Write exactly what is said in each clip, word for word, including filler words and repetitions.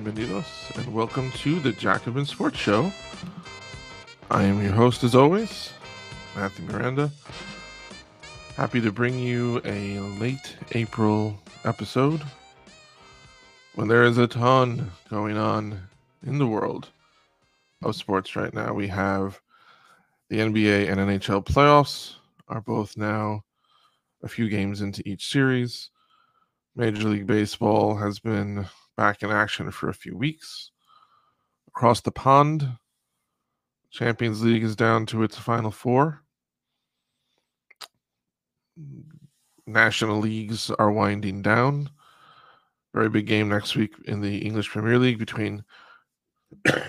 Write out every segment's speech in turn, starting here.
bienvenidos, and welcome to the Jacobin Sports Show. I am your host, as always, Matthew Miranda. Happy to bring you a late April episode when there is a ton going on in the world of sports right now. We have the N B A and N H L playoffs are both now a few games into each series. Major League Baseball has been back in action for a few weeks. Across the pond, Champions League is down to its final four. National leagues are winding down. Very big game next week in the English Premier League between I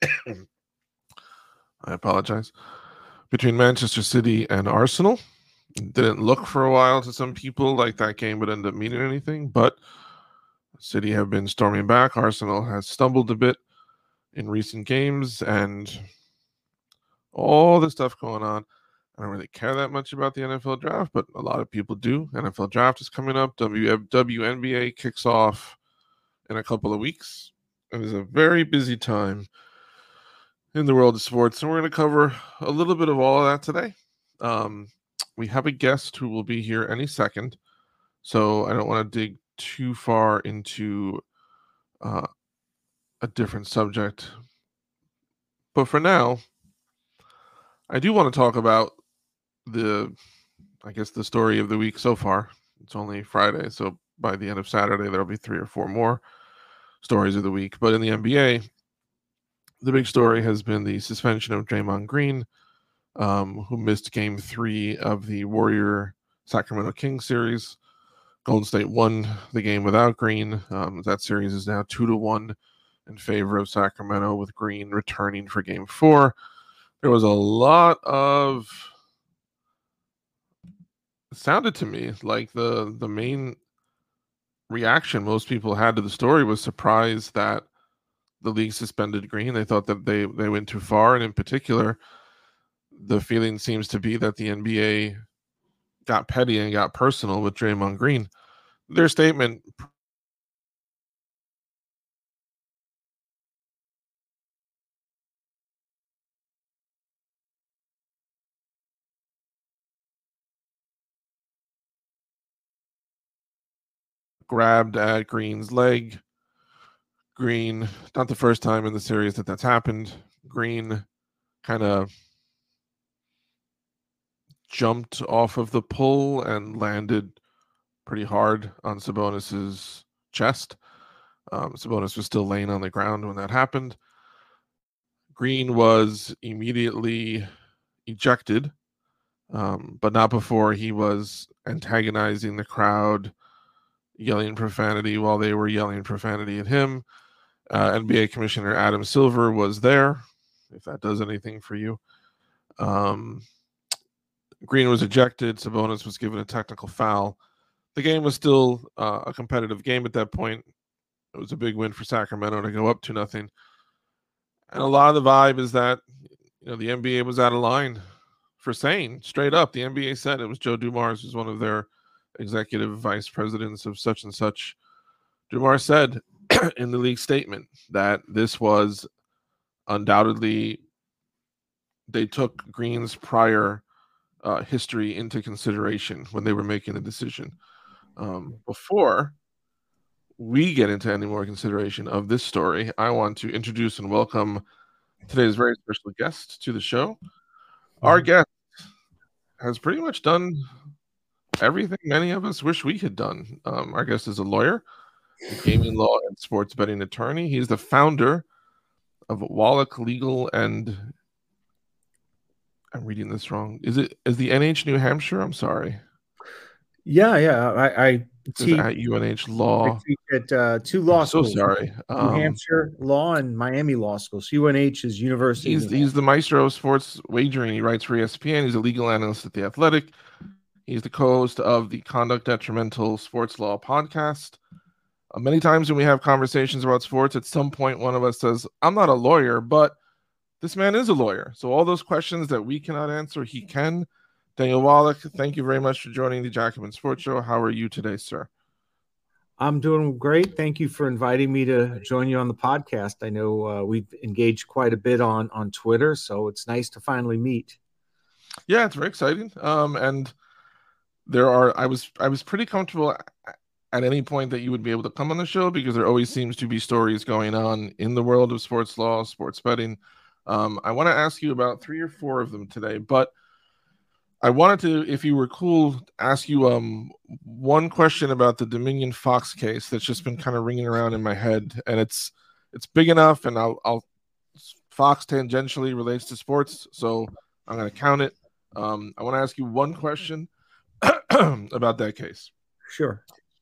apologize between Manchester City and Arsenal. It didn't look for a while to some people like that game would end up meaning anything, but City have been storming back. Arsenal has stumbled a bit in recent games, and all the stuff going on. I don't really care that much about the N F L draft, but a lot of people do. N F L draft is coming up. W N B A kicks off in a couple of weeks. It is a very busy time in the world of sports, and we're going to cover a little bit of all of that today. Um, we have a guest who will be here any second, so I don't want to dig too far into uh, a different subject. But for now, I do want to talk about the, I guess, the story of the week so far. It's only Friday, so by the end of Saturday, there'll be three or four more stories of the week. But in the N B A, the big story has been the suspension of Draymond Green, um, who missed game three of the Warrior-Sacramento Kings series. Golden State won the game without Green. Um, that series is now two to one in favor of Sacramento, with Green returning for game four. There was a lot of, it sounded to me like the, the main reaction most people had to the story was surprise that the league suspended Green. They thought that they, they went too far. And in particular, the feeling seems to be that the N B A got petty and got personal with Draymond Green. Their statement grabbed at Green's leg. Green, not the first time in the series that that's happened. Green kind of jumped off of the pull and landed pretty hard on Sabonis's chest. Um, Sabonis was still laying on the ground when that happened. Green was immediately ejected, um, but not before he was antagonizing the crowd, yelling profanity while they were yelling profanity at him. Uh, N B A Commissioner Adam Silver was there, if that does anything for you. Um, Green was ejected. Sabonis was given a technical foul. The game was still uh, a competitive game at that point. It was a big win for Sacramento to go up to nothing. And a lot of the vibe is that, you know, the N B A was out of line for saying straight up. The N B A said it was Joe Dumars, who's one of their executive vice presidents of such and such. Dumars said in the league statement that this was undoubtedly, they took Green's prior uh, history into consideration when they were making the decision. Um, before we get into any more consideration of this story, I want to introduce and welcome today's very special guest to the show. Our guest has pretty much done everything many of us wish we had done. Um, our guest is a lawyer, a gaming law and sports betting attorney. He's the founder of Wallach Legal and, I'm reading this wrong. Is it is the N H New Hampshire? I'm sorry. Yeah, yeah. I, I teach at U N H Law. I teach at uh, two law I'm so schools. sorry. Um, New Hampshire Law and Miami Law School. So U N H is University. He's he's the maestro of sports wagering. He writes for E S P N. He's a legal analyst at The Athletic. He's the co-host of the Conduct Detrimental Sports Law podcast. Uh, many times when we have conversations about sports, at some point one of us says, "I'm not a lawyer, but this man is a lawyer." So all those questions that we cannot answer, he can. Daniel Wallach, thank you very much for joining the Jacobin Sports Show. How are you today, sir? I'm doing great. Thank you for inviting me to join you on the podcast. I know uh, we've engaged quite a bit on on Twitter, so it's nice to finally meet. Yeah, it's very exciting. Um, and there are I was I was pretty comfortable at any point that you would be able to come on the show because there always seems to be stories going on in the world of sports law, sports betting. Um, I want to ask you about three or four of them today, but I wanted to, if you were cool, ask you um one question about the Dominion Fox case that's just been kind of ringing around in my head, and it's it's big enough, and I'll I'll Fox tangentially relates to sports, so I'm going to count it. Um, I want to ask you one question about that case. Sure.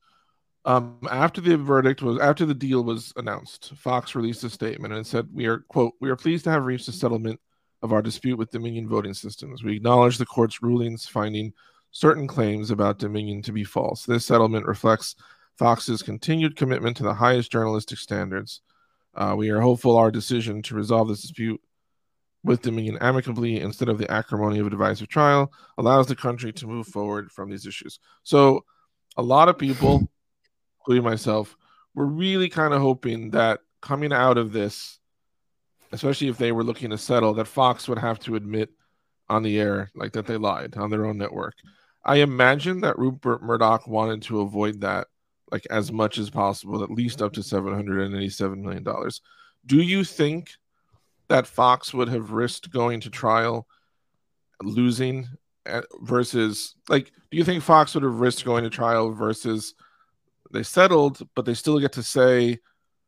Um, after the verdict was after the deal was announced, Fox released a statement and it said, "We are quote we are pleased to have reached a settlement of our dispute with Dominion Voting Systems. We acknowledge the court's rulings finding certain claims about Dominion to be false. This settlement reflects Fox's continued commitment to the highest journalistic standards. Uh, we are hopeful our decision to resolve this dispute with Dominion amicably instead of the acrimony of a divisive trial allows the country to move forward from these issues." So a lot of people, including myself, were really kind of hoping that coming out of this, especially if they were looking to settle, that Fox would have to admit on the air like that they lied on their own network. I imagine that Rupert Murdoch wanted to avoid that like as much as possible, at least up to seven hundred eighty-seven million dollars. Do you think that Fox would have risked going to trial, losing versus like, do you think Fox would have risked going to trial versus they settled, but they still get to say,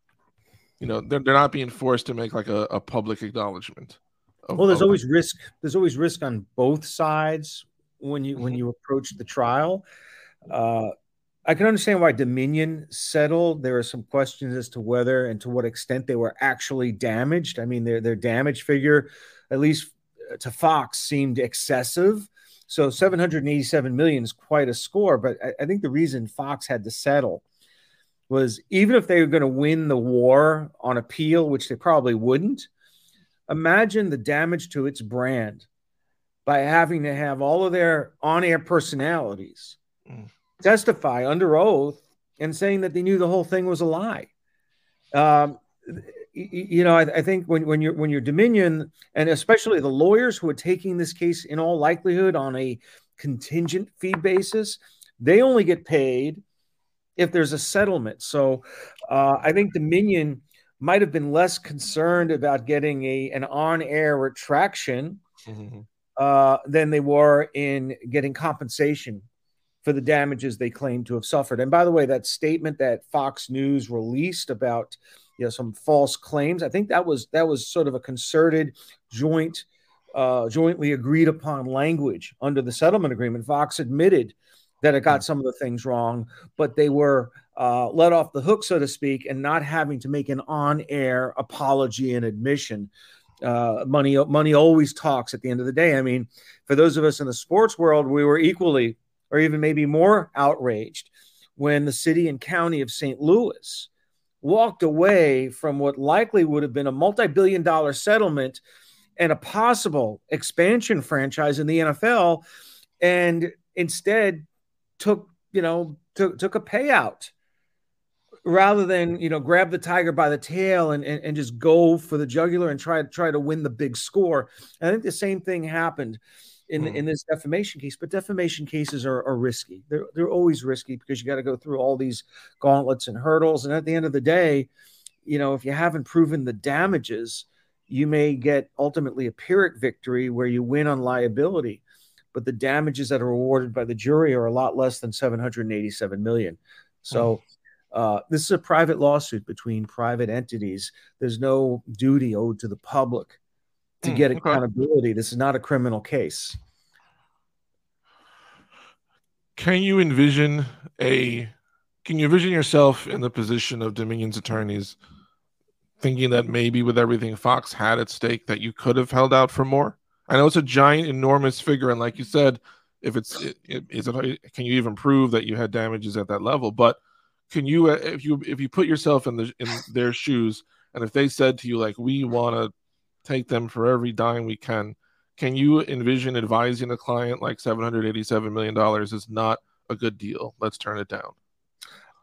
you know, they're, they're not being forced to make like a, a public acknowledgement? Of, Well, there's of, always risk. There's always risk on both sides when you mm-hmm. when you approach the trial. Uh, I can understand why Dominion settled. There are some questions as to whether and to what extent they were actually damaged. I mean, their their damage figure, at least to Fox, seemed excessive. So seven hundred eighty-seven million is quite a score. But I, I think the reason Fox had to settle was even if they were going to win the war on appeal, which they probably wouldn't, imagine the damage to its brand by having to have all of their on-air personalities mm. testify under oath and saying that they knew the whole thing was a lie. Um, you know, I, I think when, when you're when you're Dominion, and especially the lawyers who are taking this case in all likelihood on a contingent fee basis, they only get paid if there's a settlement. So uh, I think Dominion might have been less concerned about getting a an on-air retraction mm-hmm. uh, than they were in getting compensation for the damages they claim to have suffered. And by the way, that statement that Fox News released about, you know, some false claims, I think that was that was sort of a concerted, joint, uh, jointly agreed upon language under the settlement agreement. Fox admitted that it got some of the things wrong, but they were uh, let off the hook, so to speak, and not having to make an on-air apology and admission. Uh, money, money always talks at the end of the day. I mean, for those of us in the sports world, we were equally or even maybe more outraged when the city and county of Saint Louis walked away from what likely would have been a multi-billion dollar settlement and a possible expansion franchise in the N F L, and instead took, you know, took, took a payout rather than, you know, grab the tiger by the tail and, and, and just go for the jugular and try, try to win the big score. And I think the same thing happened in, mm. in this defamation case, but defamation cases are, are risky. They're, they're always risky because you got to go through all these gauntlets and hurdles. And at the end of the day, you know, if you haven't proven the damages, you may get ultimately a Pyrrhic victory where you win on liability, but the damages that are awarded by the jury are a lot less than seven hundred eighty-seven million. So uh, this is a private lawsuit between private entities. There's no duty owed to the public to get okay. accountability. This is not a criminal case. Can you envision a, can you envision yourself in the position of Dominion's attorneys thinking that maybe with everything Fox had at stake that you could have held out for more? I know it's a giant, enormous figure. And like you said, if it's, it, it, is it, can you even prove that you had damages at that level? But can you, if you, if you put yourself in the, in their shoes, and if they said to you, like, we want to take them for every dime we can, can you envision advising a client like seven hundred eighty-seven million dollars is not a good deal, let's turn it down?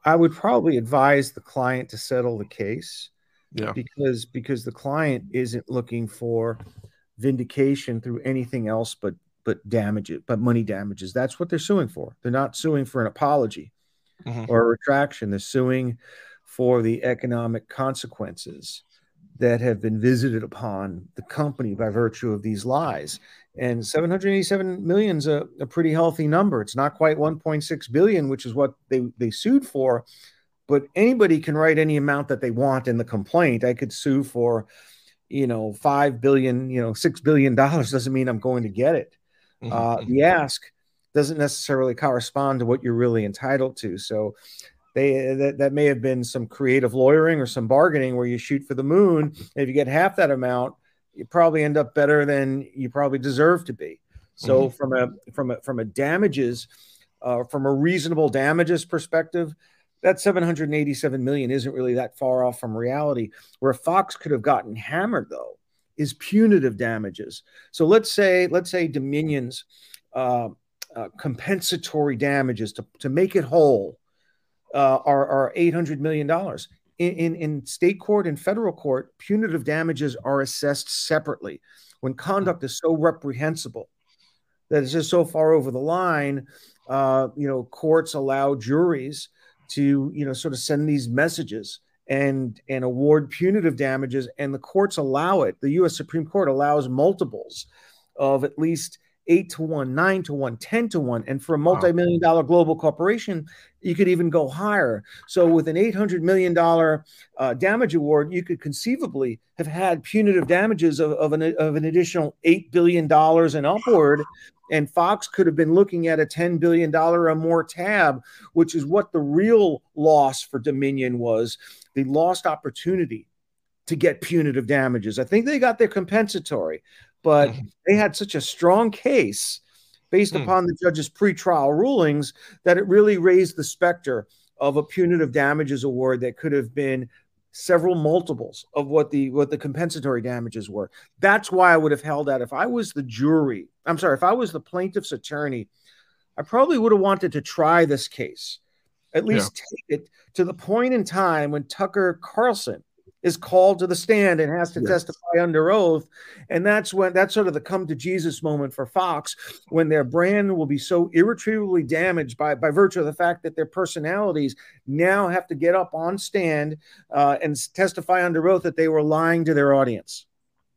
I would probably advise the client to settle the case Yeah. because because the client isn't looking for vindication through anything else but but damages, but money damages. That's what they're suing for. They're not suing for an apology Mm-hmm. or a retraction. They're suing for the economic consequences that have been visited upon the company by virtue of these lies. And seven hundred eighty-seven million is a, a pretty healthy number. It's not quite one point six billion, which is what they, they sued for, but anybody can write any amount that they want in the complaint. I could sue for, you know, five billion, you know, six billion dollars doesn't mean I'm going to get it. Mm-hmm. Uh, the ask doesn't necessarily correspond to what you're really entitled to. So they that, that may have been some creative lawyering or some bargaining where you shoot for the moon. If you get half that amount, you probably end up better than you probably deserve to be. So mm-hmm. from a from a from a damages, uh, from a reasonable damages perspective, that seven hundred eighty-seven million isn't really that far off from reality. Where Fox could have gotten hammered, though, is punitive damages. So let's say let's say Dominion's uh, uh, compensatory damages to, to make it whole uh, are, are eight hundred million dollars. In, in, in state court and federal court, punitive damages are assessed separately. When conduct is so reprehensible that it's just so far over the line, uh, you know, courts allow juries to, you know, sort of send these messages and and award punitive damages, and the courts allow it. The U S Supreme Court allows multiples of at least eight to one, nine to one, ten to one, and for a multi-million dollar global corporation, you could even go higher. So with an eight hundred million dollars uh, damage award, you could conceivably have had punitive damages of, of, an, of an additional eight billion dollars and upward. And Fox could have been looking at a ten billion dollars or more tab, which is what the real loss for Dominion was, the lost opportunity to get punitive damages. I think they got their compensatory, but mm-hmm. they had such a strong case based mm. upon the judge's pretrial rulings that it really raised the specter of a punitive damages award that could have been several multiples of what the what the compensatory damages were. That's why I would have held out. If I was the jury, I'm sorry, if I was the plaintiff's attorney, I probably would have wanted to try this case, at least yeah. take it to the point in time when Tucker Carlson is called to the stand and has to yes. testify under oath. And that's when that's sort of the come to Jesus moment for Fox, when their brand will be so irretrievably damaged by, by virtue of the fact that their personalities now have to get up on stand uh, and testify under oath that they were lying to their audience.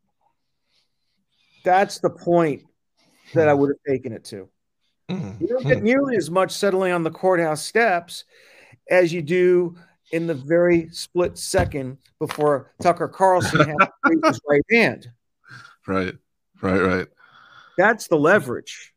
That's the point that I would have taken it to. Mm-hmm. You don't get nearly as much settling on the courthouse steps as you do in the very split second before Tucker Carlson has to raise his right hand. Right, right, right. That's the leverage.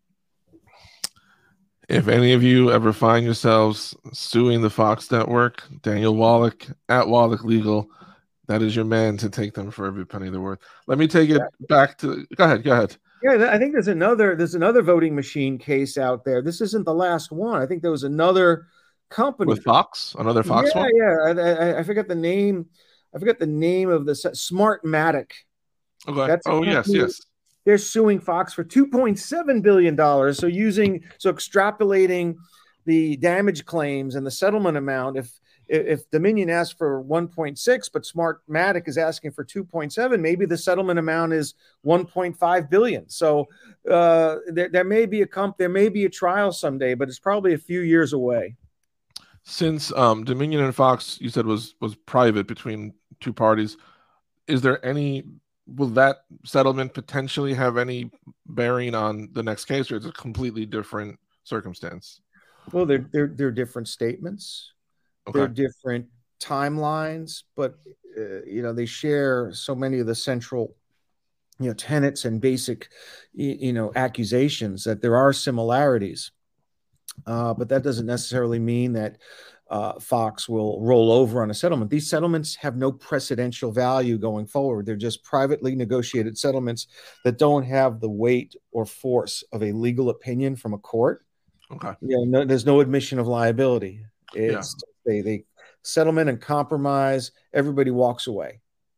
If any of you ever find yourselves suing the Fox network, Daniel Wallach at Wallach Legal, that is your man to take them for every penny they're worth. Let me take it yeah. back to. Go ahead. Go ahead. Yeah, I think there's another. There's another voting machine case out there. This isn't the last one. I think there was another company with Fox, another Fox yeah, one. Yeah, I, I forget the name. I forget the name of the Smartmatic. Okay. That's oh yes, yes. They're suing Fox for two point seven billion dollars. So using so extrapolating the damage claims and the settlement amount. If if Dominion asked for one point six, but Smartmatic is asking for two point seven, maybe the settlement amount is one point five billion. So uh, there there may be a comp, there may be a trial someday, but it's probably a few years away. Since um, Dominion and Fox, you said was was private between two parties, is there any? Will that settlement potentially have any bearing on the next case, or is it a completely different circumstance? Well, they're they're they're different statements. Okay. They're different timelines, but uh, you know they share so many of the central, you know, tenets and basic, you, you know, accusations that there are similarities. Uh, but that doesn't necessarily mean that uh, Fox will roll over on a settlement. These settlements have no precedential value going forward. They're just privately negotiated settlements that don't have the weight or force of a legal opinion from a court. Okay. Yeah, you know, no, there's no admission of liability. It's yeah. they, they settlement and compromise. Everybody walks away.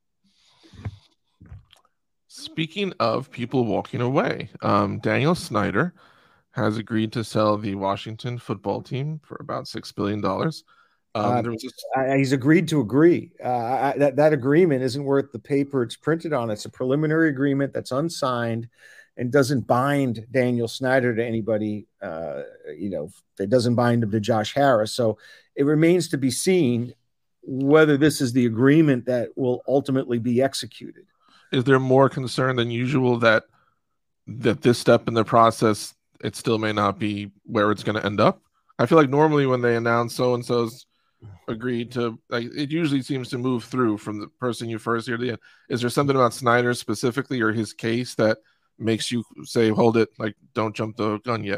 Speaking of people walking away, um, Daniel Snyder has agreed to sell the Washington football team for about six billion dollars. Um, Uh, there was this, I, he's agreed to agree. Uh, I, that that agreement isn't worth the paper it's printed on. It's a preliminary agreement that's unsigned and doesn't bind Daniel Snyder to anybody. Uh, you know, it doesn't bind him to Josh Harris. So it remains to be seen whether this is the agreement that will ultimately be executed. is there more concern than usual that that this step in the process, it still may not be where it's going to end up? I feel like normally when they announce so and so's agreed to, like, it usually seems to move through from the person you first hear to the end. Is there something about Snyder specifically or his case that makes you say, hold it, like, don't jump the gun yet?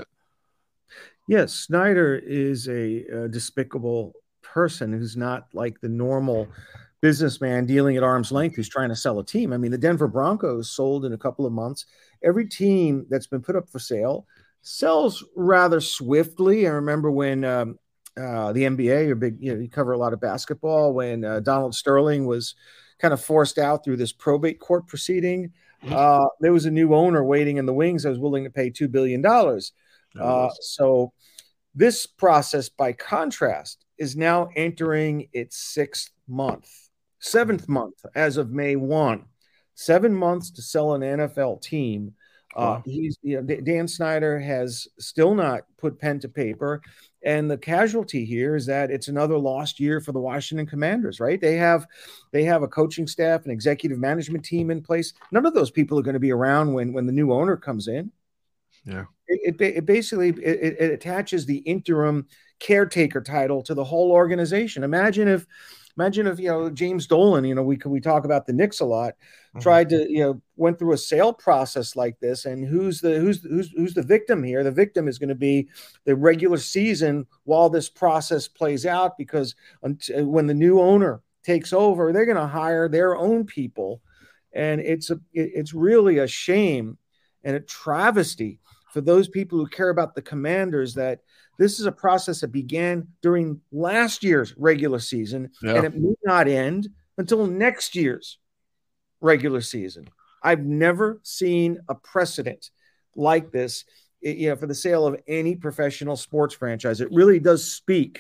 Yes, Snyder is a, a despicable person who's not like the normal businessman dealing at arm's length who's trying to sell a team. I mean, the Denver Broncos sold in a couple of months. Every team that's been put up for sale sells rather swiftly. I remember when um, uh, the N B A, you're big, you know, you cover a lot of basketball, when uh, Donald Sterling was kind of forced out through this probate court proceeding. Uh, there was a new owner waiting in the wings that was willing to pay two billion dollars. Uh, so this process, by contrast, is now entering its sixth month, seventh month as of May first. Seven months to sell an N F L team. Uh, he's you know, Dan Snyder has still not put pen to paper, and the casualty here is that it's another lost year for the Washington Commanders. Right? They have they have a coaching staff, an executive management team in place. None of those people are going to be around when when the new owner comes in. Yeah. It, it, it basically it, it attaches the interim caretaker title to the whole organization. Imagine if, imagine if you know James Dolan, you know we we talk about the Knicks a lot, mm-hmm. tried to you know went through a sale process like this, and who's the who's who's who's the victim here? The victim is going to be the regular season while this process plays out, because until, when the new owner takes over, they're going to hire their own people, and it's a it, it's really a shame and a travesty for those people who care about the Commanders that this is a process that began during last year's regular season, yeah. and it may not end until next year's regular season. I've never seen a precedent like this, you know, for the sale of any professional sports franchise. It really does speak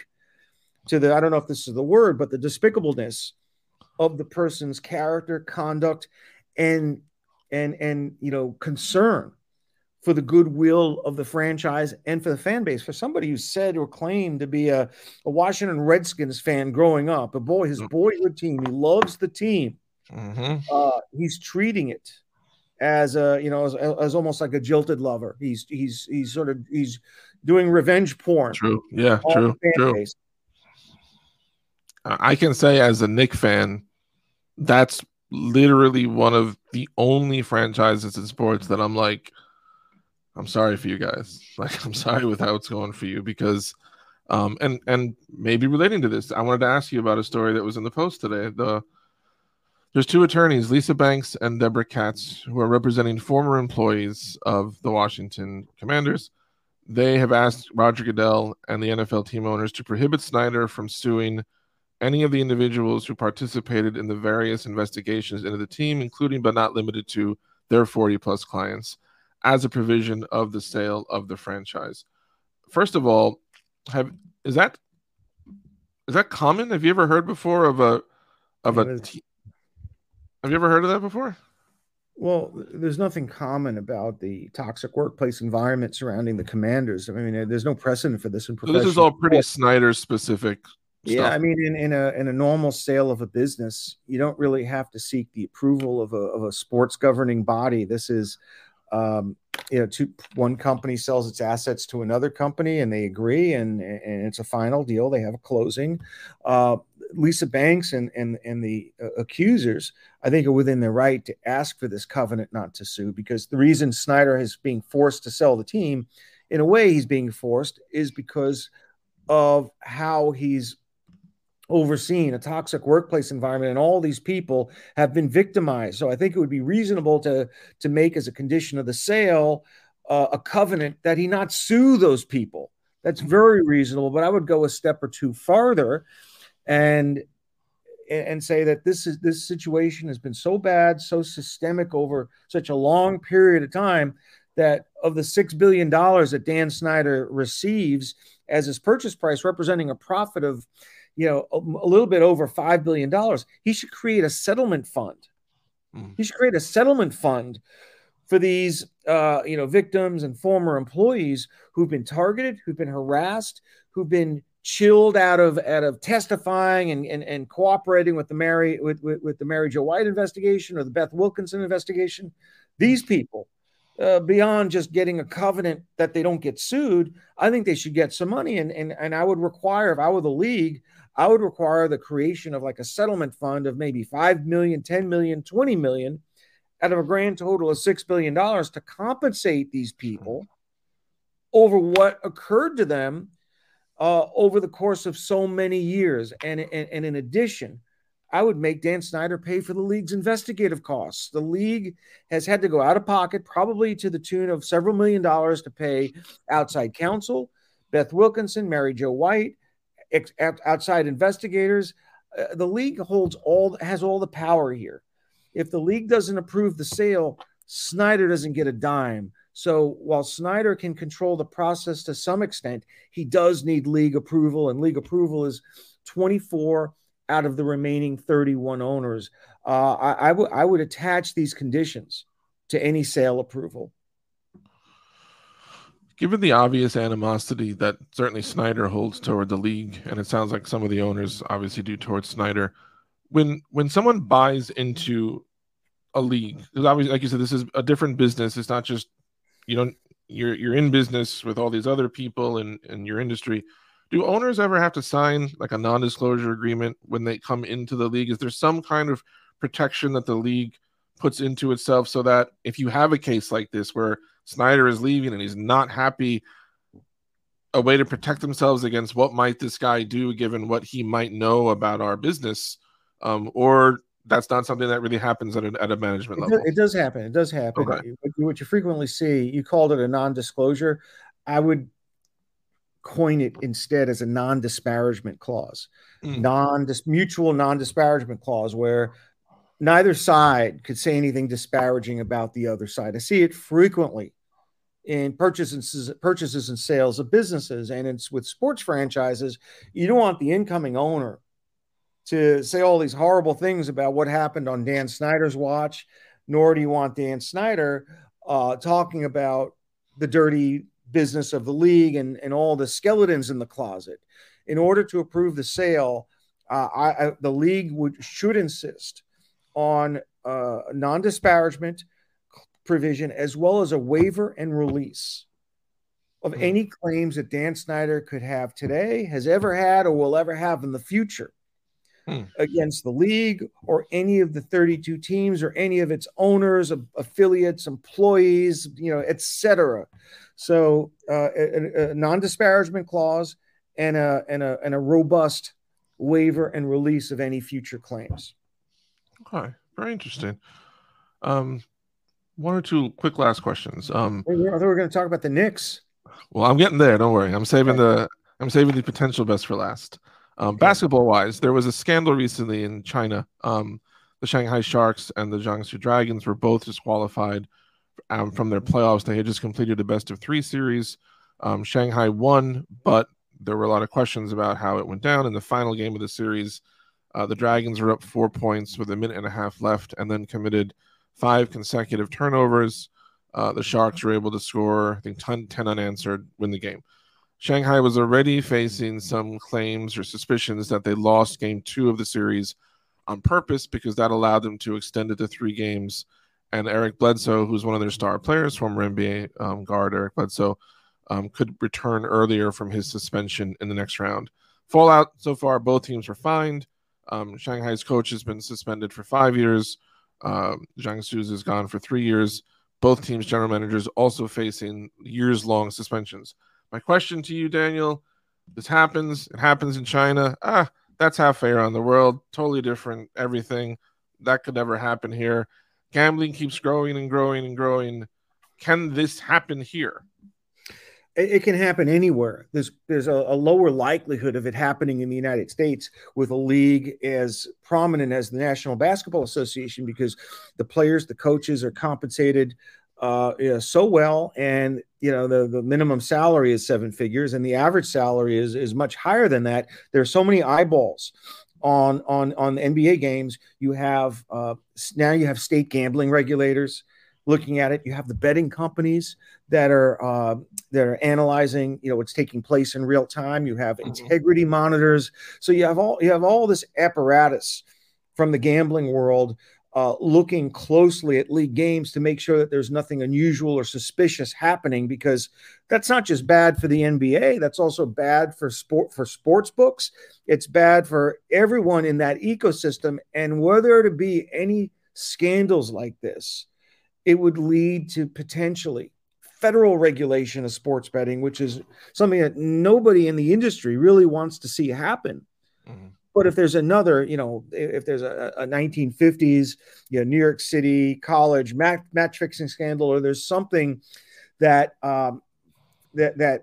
to the, I don't know if this is the word, but the despicableness of the person's character, conduct, and and and you know concern for the goodwill of the franchise and for the fan base. For somebody who said or claimed to be a, a Washington Redskins fan growing up, a boy, his boyhood team, he loves the team. Mm-hmm. Uh, he's treating it as a, you know, as, as almost like a jilted lover. He's, he's, he's sort of, he's doing revenge porn. True. Yeah, true. True. Base. I can say as a Knicks fan, that's literally one of the only franchises in sports that I'm like, I'm sorry for you guys. Like, I'm sorry with how it's going for you, because, um, and and maybe relating to this, I wanted to ask you about a story that was in the Post today. The there's two attorneys, Lisa Banks and Deborah Katz, who are representing former employees of the Washington Commanders. They have asked Roger Goodell and the N F L team owners to prohibit Snyder from suing any of the individuals who participated in the various investigations into the team, including but not limited to their forty plus clients, as a provision of the sale of the franchise. First of all, have is that is that common? Have you ever heard before of a of a te- have you ever heard of that before? Well, there's nothing common about the toxic workplace environment surrounding the Commanders. I mean, there's no precedent for this in professional. So this is all pretty Snyder specific. Yeah, stuff. I mean, in, in a in a normal sale of a business, you don't really have to seek the approval of a of a sports governing body. This is Um, you know, two, one company sells its assets to another company and they agree, and, and it's a final deal. They have a closing. Uh, Lisa Banks and, and, and the uh, accusers, I think, are within their right to ask for this covenant not to sue, because the reason Snyder is being forced to sell the team, in a way he's being forced, is because of how he's overseen a toxic workplace environment, and all these people have been victimized. So I think it would be reasonable to to make as a condition of the sale uh, a covenant that he not sue those people. That's very reasonable, but I would go a step or two farther and and say that this is this situation has been so bad, so systemic over such a long period of time, that of the six billion dollars that Dan Snyder receives as his purchase price, representing a profit of you know, a, a little bit over five billion dollars. He should create a settlement fund. Mm. He should create a settlement fund for these, uh, you know, victims and former employees who've been targeted, who've been harassed, who've been chilled out of out of testifying and and, and cooperating with the Mary with, with with the Mary Jo White investigation or the Beth Wilkinson investigation. These people, uh, beyond just getting a covenant that they don't get sued, I think they should get some money. And and and I would require, if I were the league, I would require the creation of like a settlement fund of maybe five million, ten million, twenty million out of a grand total of six billion dollars to compensate these people over what occurred to them uh, over the course of so many years. And, and, and in addition, I would make Dan Snyder pay for the league's investigative costs. The league has had to go out of pocket, probably to the tune of several million dollars, to pay outside counsel, Beth Wilkinson, Mary Jo White, ex- outside investigators. Uh, the league holds all, has all the power here. If the league doesn't approve the sale, Snyder doesn't get a dime. So while Snyder can control the process to some extent, he does need league approval, and league approval is twenty-four out of the remaining thirty-one owners. Uh, I, I, w- I would attach these conditions to any sale approval. Given the obvious animosity that certainly Snyder holds toward the league, and it sounds like some of the owners obviously do towards Snyder, when when someone buys into a league, because obviously, like you said, this is a different business. It's not just, you don't, you're you're in business with all these other people in, in your industry. Do owners ever have to sign like a non-disclosure agreement when they come into the league? Is there some kind of protection that the league puts into itself so that if you have a case like this where Snyder is leaving and he's not happy, a way to protect themselves against what might this guy do given what he might know about our business, um, or that's not something that really happens at a, at a management it level? Does, it does happen. It does happen. Okay. What you frequently see, you called it a non-disclosure. I would coin it instead as a non-disparagement clause, mm. non mutual non-disparagement clause, where neither side could say anything disparaging about the other side. I see it frequently in purchases, purchases and sales of businesses, and it's with sports franchises. You don't want the incoming owner to say all these horrible things about what happened on Dan Snyder's watch, nor do you want Dan Snyder uh, talking about the dirty business of the league and, and all the skeletons in the closet. In order to approve the sale, uh, I, I, the league would should insist on uh, non-disparagement provision, as well as a waiver and release of mm-hmm. any claims that Dan Snyder could have today, has ever had, or will ever have in the future mm. against the league or any of the thirty-two teams or any of its owners, affiliates, employees, you know, et cetera. So uh, a, a non-disparagement clause and a, and a and a robust waiver and release of any future claims. Okay, very interesting. Um, one or two quick last questions. Um, I thought we were going to talk about the Knicks. Well, I'm getting there. Don't worry. I'm saving okay. the I'm saving the potential best for last. Um, okay. Basketball-wise, there was a scandal recently in China. Um, the Shanghai Sharks and the Jiangsu Dragons were both disqualified um, from their playoffs. They had just completed a best of three series. Um, Shanghai won, but there were a lot of questions about how it went down in the final game of the series. Uh, the Dragons were up four points with a minute and a half left and then committed five consecutive turnovers. Uh, the Sharks were able to score, I think, ten, ten unanswered, win the game. Shanghai was already facing some claims or suspicions that they lost game two of the series on purpose because that allowed them to extend it to three games. And Eric Bledsoe, who's one of their star players, former N B A um, guard Eric Bledsoe, um, could return earlier from his suspension in the next round. Fallout so far, both teams were fined. Um, Shanghai's coach has been suspended for five years. Um, Jiangsu's is gone for three years. Both teams' general managers also facing years-long suspensions. My question to you, Daniel, this happens. It happens in China. Ah, that's halfway around the world. Totally different everything. That could never happen here. Gambling keeps growing and growing and growing. Can this happen here? It can happen anywhere. There's there's a, a lower likelihood of it happening in the United States with a league as prominent as the National Basketball Association, because the players, the coaches are compensated uh, yeah, so well, and you know the the minimum salary is seven figures, and the average salary is is much higher than that. There's so many eyeballs on on on the N B A games. You have uh, now you have state gambling regulators looking at it. You have the betting companies that are uh, that are analyzing, you know, what's taking place in real time. You have integrity monitors. So you have all you have all this apparatus from the gambling world uh, looking closely at league games to make sure that there's nothing unusual or suspicious happening, because that's not just bad for the N B A, that's also bad for sport for sports books. It's bad for everyone in that ecosystem. And were there to be any scandals like this, it would lead to potentially federal regulation of sports betting, which is something that nobody in the industry really wants to see happen. Mm-hmm. But if there's another, you know, if there's a, a nineteen fifties, you know, New York City college match, match fixing scandal, or there's something that um, that that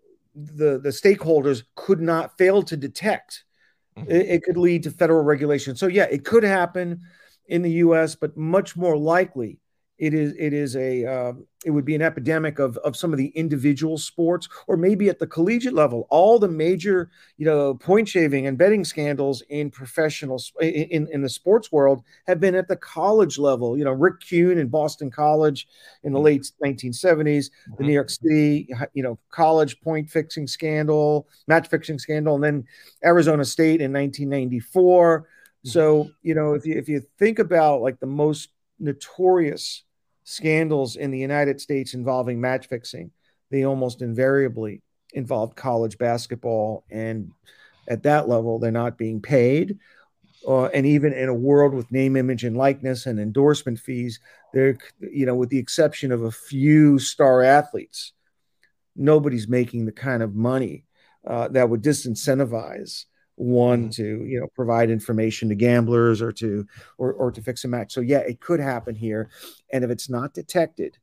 the the stakeholders could not fail to detect, mm-hmm. it, it could lead to federal regulation. So yeah, it could happen in the U S, but much more likely, it is it is a uh, it would be an epidemic of of some of the individual sports, or maybe at the collegiate level. All the major, you know, point shaving and betting scandals in professional in in the sports world have been at the college level. You know, Rick Kuhn in Boston College in the late nineteen seventies, mm-hmm. the New York City, you know, college point fixing scandal, match fixing scandal, and then Arizona State in nineteen ninety-four. Mm-hmm. So, you know, if you if you think about like the most notorious scandals in the United States involving match fixing, they almost invariably involved college basketball, and at that level they're not being paid, uh, and even in a world with name, image, and likeness and endorsement fees, they're, you know, with the exception of a few star athletes, nobody's making the kind of money uh, that would disincentivize one to, you know, provide information to gamblers or to or, or to fix a match. So yeah, it could happen here. And if it's not detected,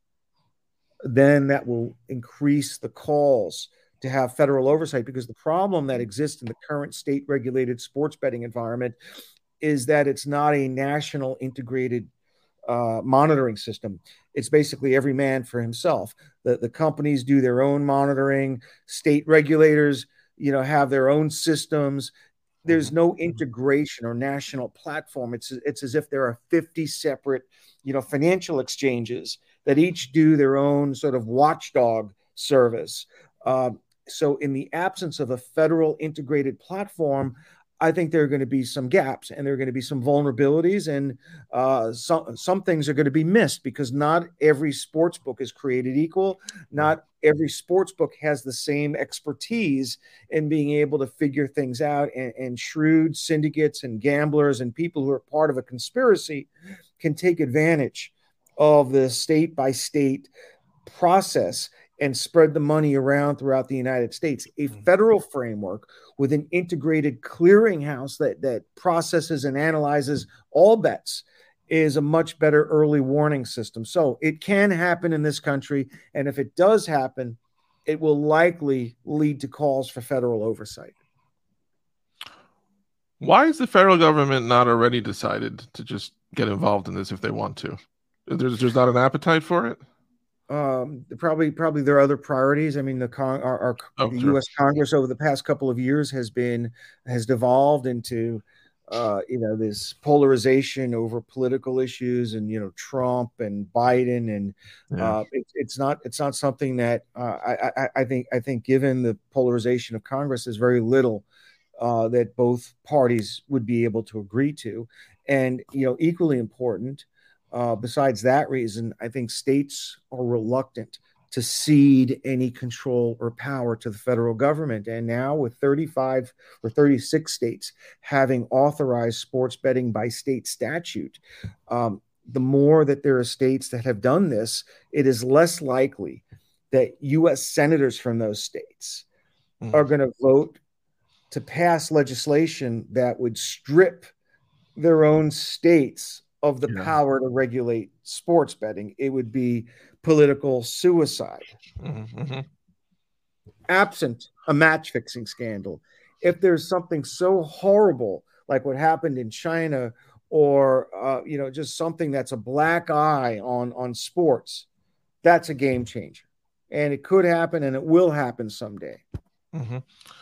then that will increase the calls to have federal oversight, because the problem that exists in the current state regulated sports betting environment is that it's not a national integrated uh, monitoring system. It's basically every man for himself. The, the companies do their own monitoring, state regulators, you know, have their own systems. There's no integration or national platform. It's it's as if there are fifty separate, you know, financial exchanges that each do their own sort of watchdog service. Uh, so in the absence of a federal integrated platform, I think there are going to be some gaps, and there are going to be some vulnerabilities, and uh, some some things are going to be missed, because not every sports book is created equal. Not every sports book has the same expertise in being able to figure things out, and, and shrewd syndicates and gamblers and people who are part of a conspiracy can take advantage of the state by state process and spread the money around throughout the United States. A federal framework with an integrated clearinghouse that, that processes and analyzes all bets is a much better early warning system. So it can happen in this country. And if it does happen, it will likely lead to calls for federal oversight. Why is the federal government not already decided to just get involved in this if they want to? There's, there's not an appetite for it? Um, probably, probably there are other priorities. I mean, the con- our, our oh, the sure. U S Congress over the past couple of years has been has devolved into, uh, you know, this polarization over political issues, and you know, Trump and Biden, and yeah. uh, it, it's not it's not something that uh, I, I I think I think given the polarization of Congress, there's very little uh, that both parties would be able to agree to, and you know, equally important. Uh, besides that reason, I think states are reluctant to cede any control or power to the federal government. And now with thirty-five or thirty-six states having authorized sports betting by state statute, um, the more that there are states that have done this, it is less likely that U S senators from those states mm. are going to vote to pass legislation that would strip their own states of the yeah. power to regulate sports betting. It would be political suicide. Mm-hmm. Absent a match fixing scandal, if there's something so horrible like what happened in China, or uh, you know, just something that's a black eye on on sports, that's a game changer. And it could happen, and it will happen someday. Mm-hmm.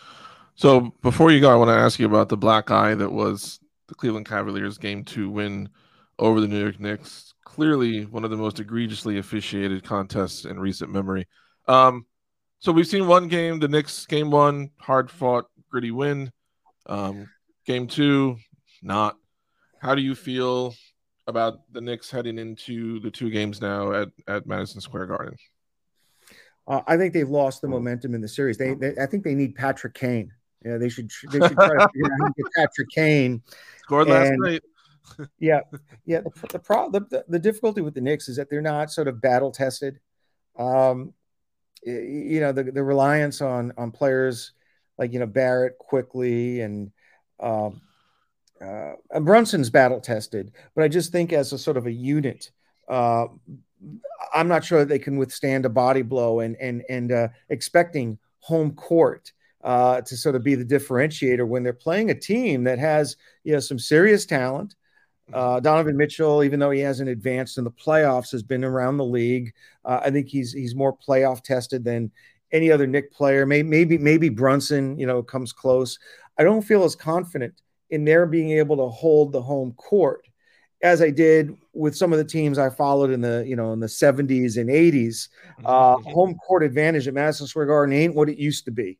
So before you go, I want to ask you about the black eye that was the Cleveland Cavaliers game two win over the New York Knicks. Clearly one of the most egregiously officiated contests in recent memory. Um, so we've seen one game, the Knicks game one, hard fought, gritty win. Um, game two, not. How do you feel about the Knicks heading into the two games now at, at Madison Square Garden? Uh, I think they've lost the momentum in the series. They, they I think they need Patrick Kane. Yeah, they should they should try to figure out how to get Patrick Kane. Scored last night. yeah, yeah. The the, pro, the the difficulty with the Knicks is that they're not sort of battle tested. Um, you know, the the reliance on on players like you know Barrett quickly and um, uh, Brunson's battle tested, but I just think as a sort of a unit, uh, I'm not sure that they can withstand a body blow and and and uh, expecting home court uh, to sort of be the differentiator when they're playing a team that has you know some serious talent. Uh, Donovan Mitchell, even though he hasn't advanced in the playoffs, has been around the league. Uh, I think he's he's more playoff tested than any other Knick player. Maybe maybe maybe Brunson, you know, comes close. I don't feel as confident in their being able to hold the home court as I did with some of the teams I followed in the you know in the seventies and eighties. Uh, home court advantage at Madison Square Garden ain't what it used to be.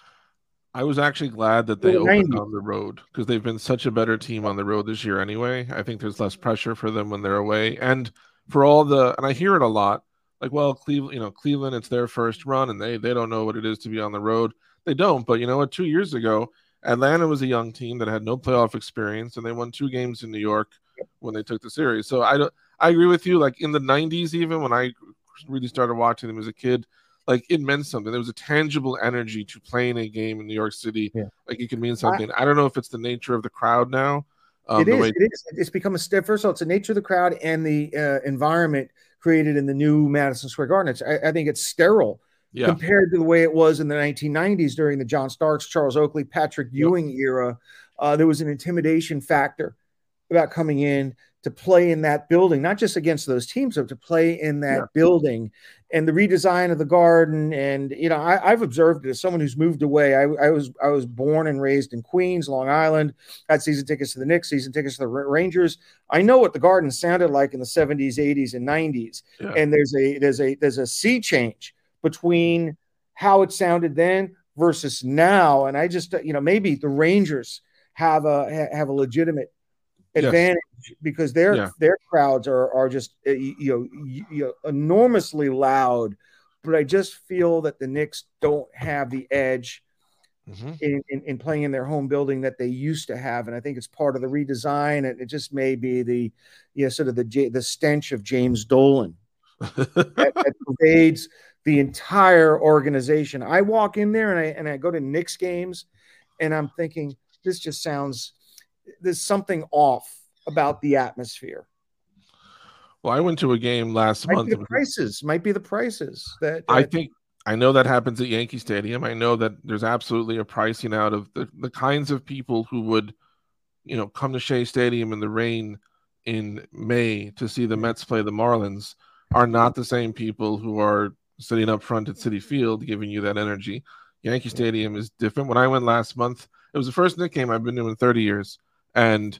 I was actually glad that they opened on the road because they've been such a better team on the road this year anyway. I think there's less pressure for them when they're away. And for all the, and I hear it a lot, like, well, Cleveland, you know, Cleveland, it's their first run and they they don't know what it is to be on the road. They don't, but you know what, two years ago, Atlanta was a young team that had no playoff experience and they won two games in New York when they took the series. So I don't, I agree with you. Like in the nineties, even when I really started watching them as a kid, like it meant something. There was a tangible energy to playing a game in New York City. Yeah. Like it could mean something. I, I don't know if it's the nature of the crowd now. Um, it is. Way- it is. It's become a step. First of all, it's the nature of the crowd and the uh, environment created in the new Madison Square Garden. It's, I, I think it's sterile yeah. compared to the way it was in the nineteen nineties during the John Starks, Charles Oakley, Patrick Ewing yep. era. Uh, there was an intimidation factor about coming in to play in that building, not just against those teams, but to play in that yeah. building. And the redesign of the Garden, and you know, I, I've observed it as someone who's moved away. I, I was I was born and raised in Queens, Long Island. Had season tickets to the Knicks, season tickets to the Rangers. I know what the Garden sounded like in the seventies, eighties, and nineties. Yeah. And there's a there's a there's a sea change between how it sounded then versus now. And I just you know maybe the Rangers have a have a legitimate advantage yes. because their yeah. their crowds are are just you know, you know enormously loud, but I just feel that the Knicks don't have the edge mm-hmm. in, in in playing in their home building that they used to have, and I think it's part of the redesign, and it just may be the you know sort of the the stench of James Dolan that, that pervades the entire organization. I walk in there and I and I go to Knicks games, and I'm thinking this just sounds. There's something off about the atmosphere. Well, I went to a game last might month. Be the prices might be the prices that, that I think I know that happens at Yankee Stadium. I know that there's absolutely a pricing out of the, the kinds of people who would, you know, come to Shea Stadium in the rain in May to see the Mets play the Marlins are not the same people who are sitting up front at Citi Field giving you that energy. Yankee Stadium is different. When I went last month, it was the first Knicks game I've been to in thirty years. And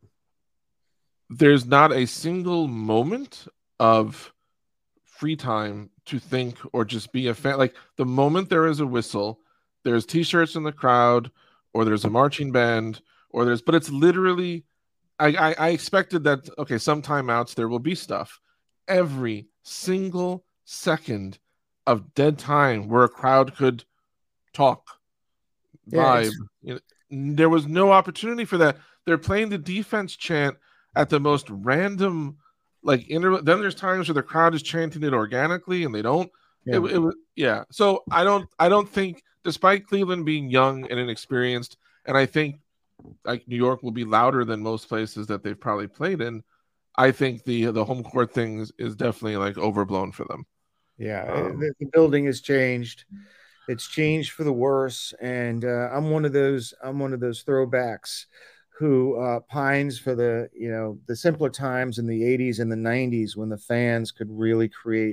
there's not a single moment of free time to think or just be a fan. Like the moment there is a whistle, there's t-shirts in the crowd, or there's a marching band, or there's, but it's literally, I, I, I expected that, okay, some timeouts, there will be stuff. Every single second of dead time where a crowd could talk, vibe, yeah, you know, there was no opportunity for that. They're playing the defense chant at the most random, like, inter- then there's times where the crowd is chanting it organically and they don't. Yeah. It, it, yeah. So I don't, I don't think, despite Cleveland being young and inexperienced, and I think like New York will be louder than most places that they've probably played in, I think the the home court thing is, is definitely like overblown for them. Yeah, um, the, the building has changed. It's changed for the worse, and uh, I'm one of those. I'm one of those throwbacks who uh, pines for the you know the simpler times in the eighties and the nineties when the fans could really create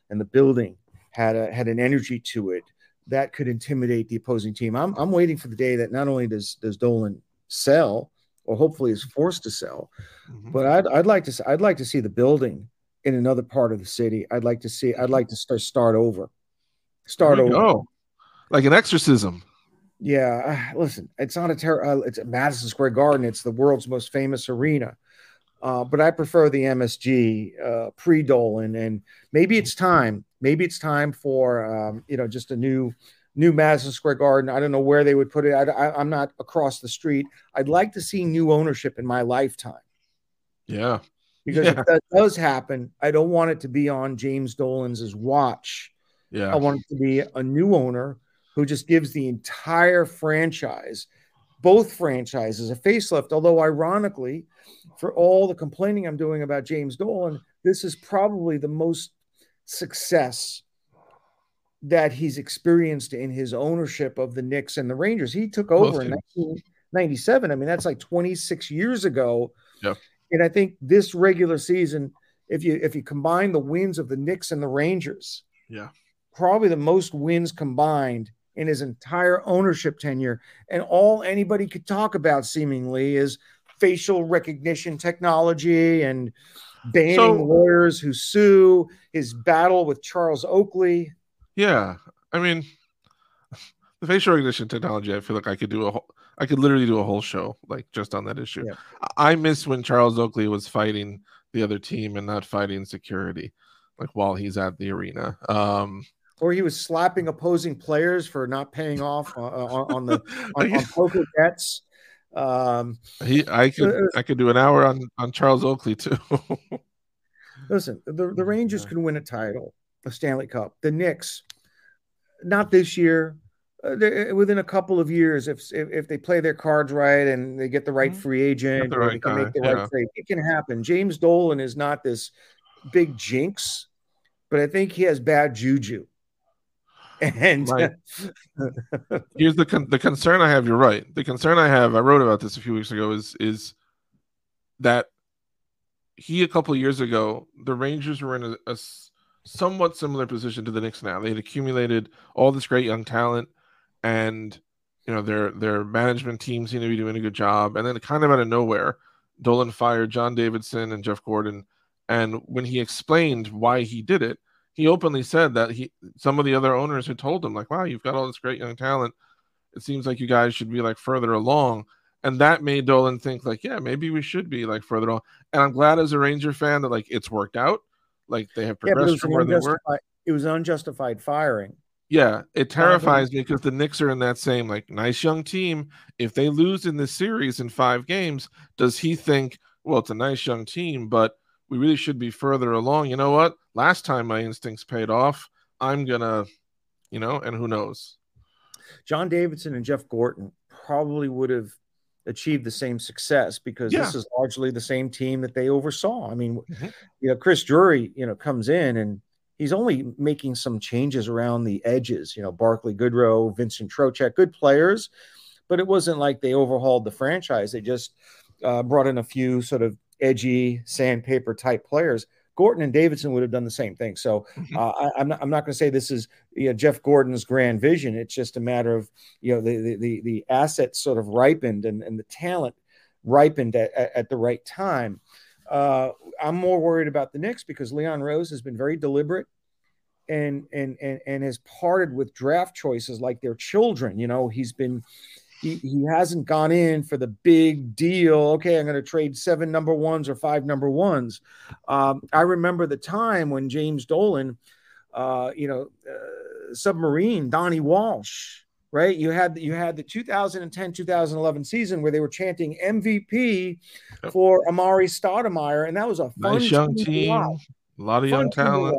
and the building had a, had an energy to it that could intimidate the opposing team. I'm I'm waiting for the day that not only does does Dolan sell, or hopefully is forced to sell, mm-hmm. but I'd I'd like to I'd like to see the building in another part of the city. I'd like to see I'd like to start start over, start over, go. Like an exorcism. Yeah, listen, it's not a terror. Uh, it's at Madison Square Garden. It's the world's most famous arena. Uh, but I prefer the M S G uh, pre-Dolan, and maybe it's time. Maybe it's time for um, you know, just a new, new Madison Square Garden. I don't know where they would put it. I, I, I'm not across the street. I'd like to see new ownership in my lifetime. Yeah, because yeah. if that does happen, I don't want it to be on James Dolan's watch. Yeah, I want it to be a new owner who just gives the entire franchise, both franchises, a facelift. Although, ironically, for all the complaining I'm doing about James Dolan, this is probably the most success that he's experienced in his ownership of the Knicks and the Rangers. He took over in nineteen ninety-seven. I mean, that's like twenty-six years ago. Yeah. And I think this regular season, if you if you combine the wins of the Knicks and the Rangers, yeah, probably the most wins combined in his entire ownership tenure. And all anybody could talk about seemingly is facial recognition technology and banning so, lawyers who sue, his battle with Charles Oakley. Yeah. I mean, the facial recognition technology, I feel like I could do a whole, I could literally do a whole show like just on that issue. Yeah. I miss when Charles Oakley was fighting the other team and not fighting security, like while he's at the arena. Um, Or he was slapping opposing players for not paying off uh, on, on the on, on poker bets. Um, he, I could, uh, I could do an hour on, on Charles Oakley too. Listen, the, the Rangers yeah. can win a title, a Stanley Cup. The Knicks, not this year. Uh, within a couple of years, if, if if they play their cards right and they get the right free agent, the or right they can guy. make the yeah. right trade, it can happen. James Dolan is not this big jinx, but I think he has bad juju. And right. Here's the con- the concern I have. You're right. The concern I have, I wrote about this a few weeks ago, is is that he a couple of years ago, the Rangers were in a, a somewhat similar position to the Knicks now. They had accumulated all this great young talent, and you know their their management team seemed to be doing a good job. And then kind of out of nowhere, Dolan fired John Davidson and Jeff Gordon. And when he explained why he did it, he openly said that he some of the other owners had told him, like, wow, you've got all this great young talent. It seems like you guys should be like further along. And that made Dolan think like, yeah, maybe we should be like further along. And I'm glad as a Ranger fan that like it's worked out. Like they have progressed yeah, from where they were. It was unjustified firing. Yeah, it terrifies me because the Knicks are in that same like nice young team. If they lose in this series in five games, does he think, well, it's a nice young team, but we really should be further along? You know what? Last time my instincts paid off. I'm gonna, you know, and who knows? John Davidson and Jeff Gordon probably would have achieved the same success because yeah. this is largely the same team that they oversaw. I mean, mm-hmm. you know, Chris Drury, you know, comes in and he's only making some changes around the edges. You know, Barclay Goodrow, Vincent Trocheck, good players, but it wasn't like they overhauled the franchise. They just uh, brought in a few sort of edgy sandpaper type players. Gordon and Davidson would have done the same thing. So uh, I, I'm not, I'm not going to say this is you know, Jeff Gordon's grand vision. It's just a matter of, you know, the, the, the assets sort of ripened and, and the talent ripened at, at, at the right time. Uh, I'm more worried about the Knicks because Leon Rose has been very deliberate and, and, and, and has parted with draft choices like their children. You know, he's been, He, he hasn't gone in for the big deal. Okay, I'm going to trade seven number ones or five number ones. Um, I remember the time when James Dolan, uh, you know, uh, submarine Donnie Walsh, right? You had you had the two thousand ten two thousand eleven season where they were chanting M V P for Amari Stoudemire, and that was a fun nice young team, team. a lot of fun young talent.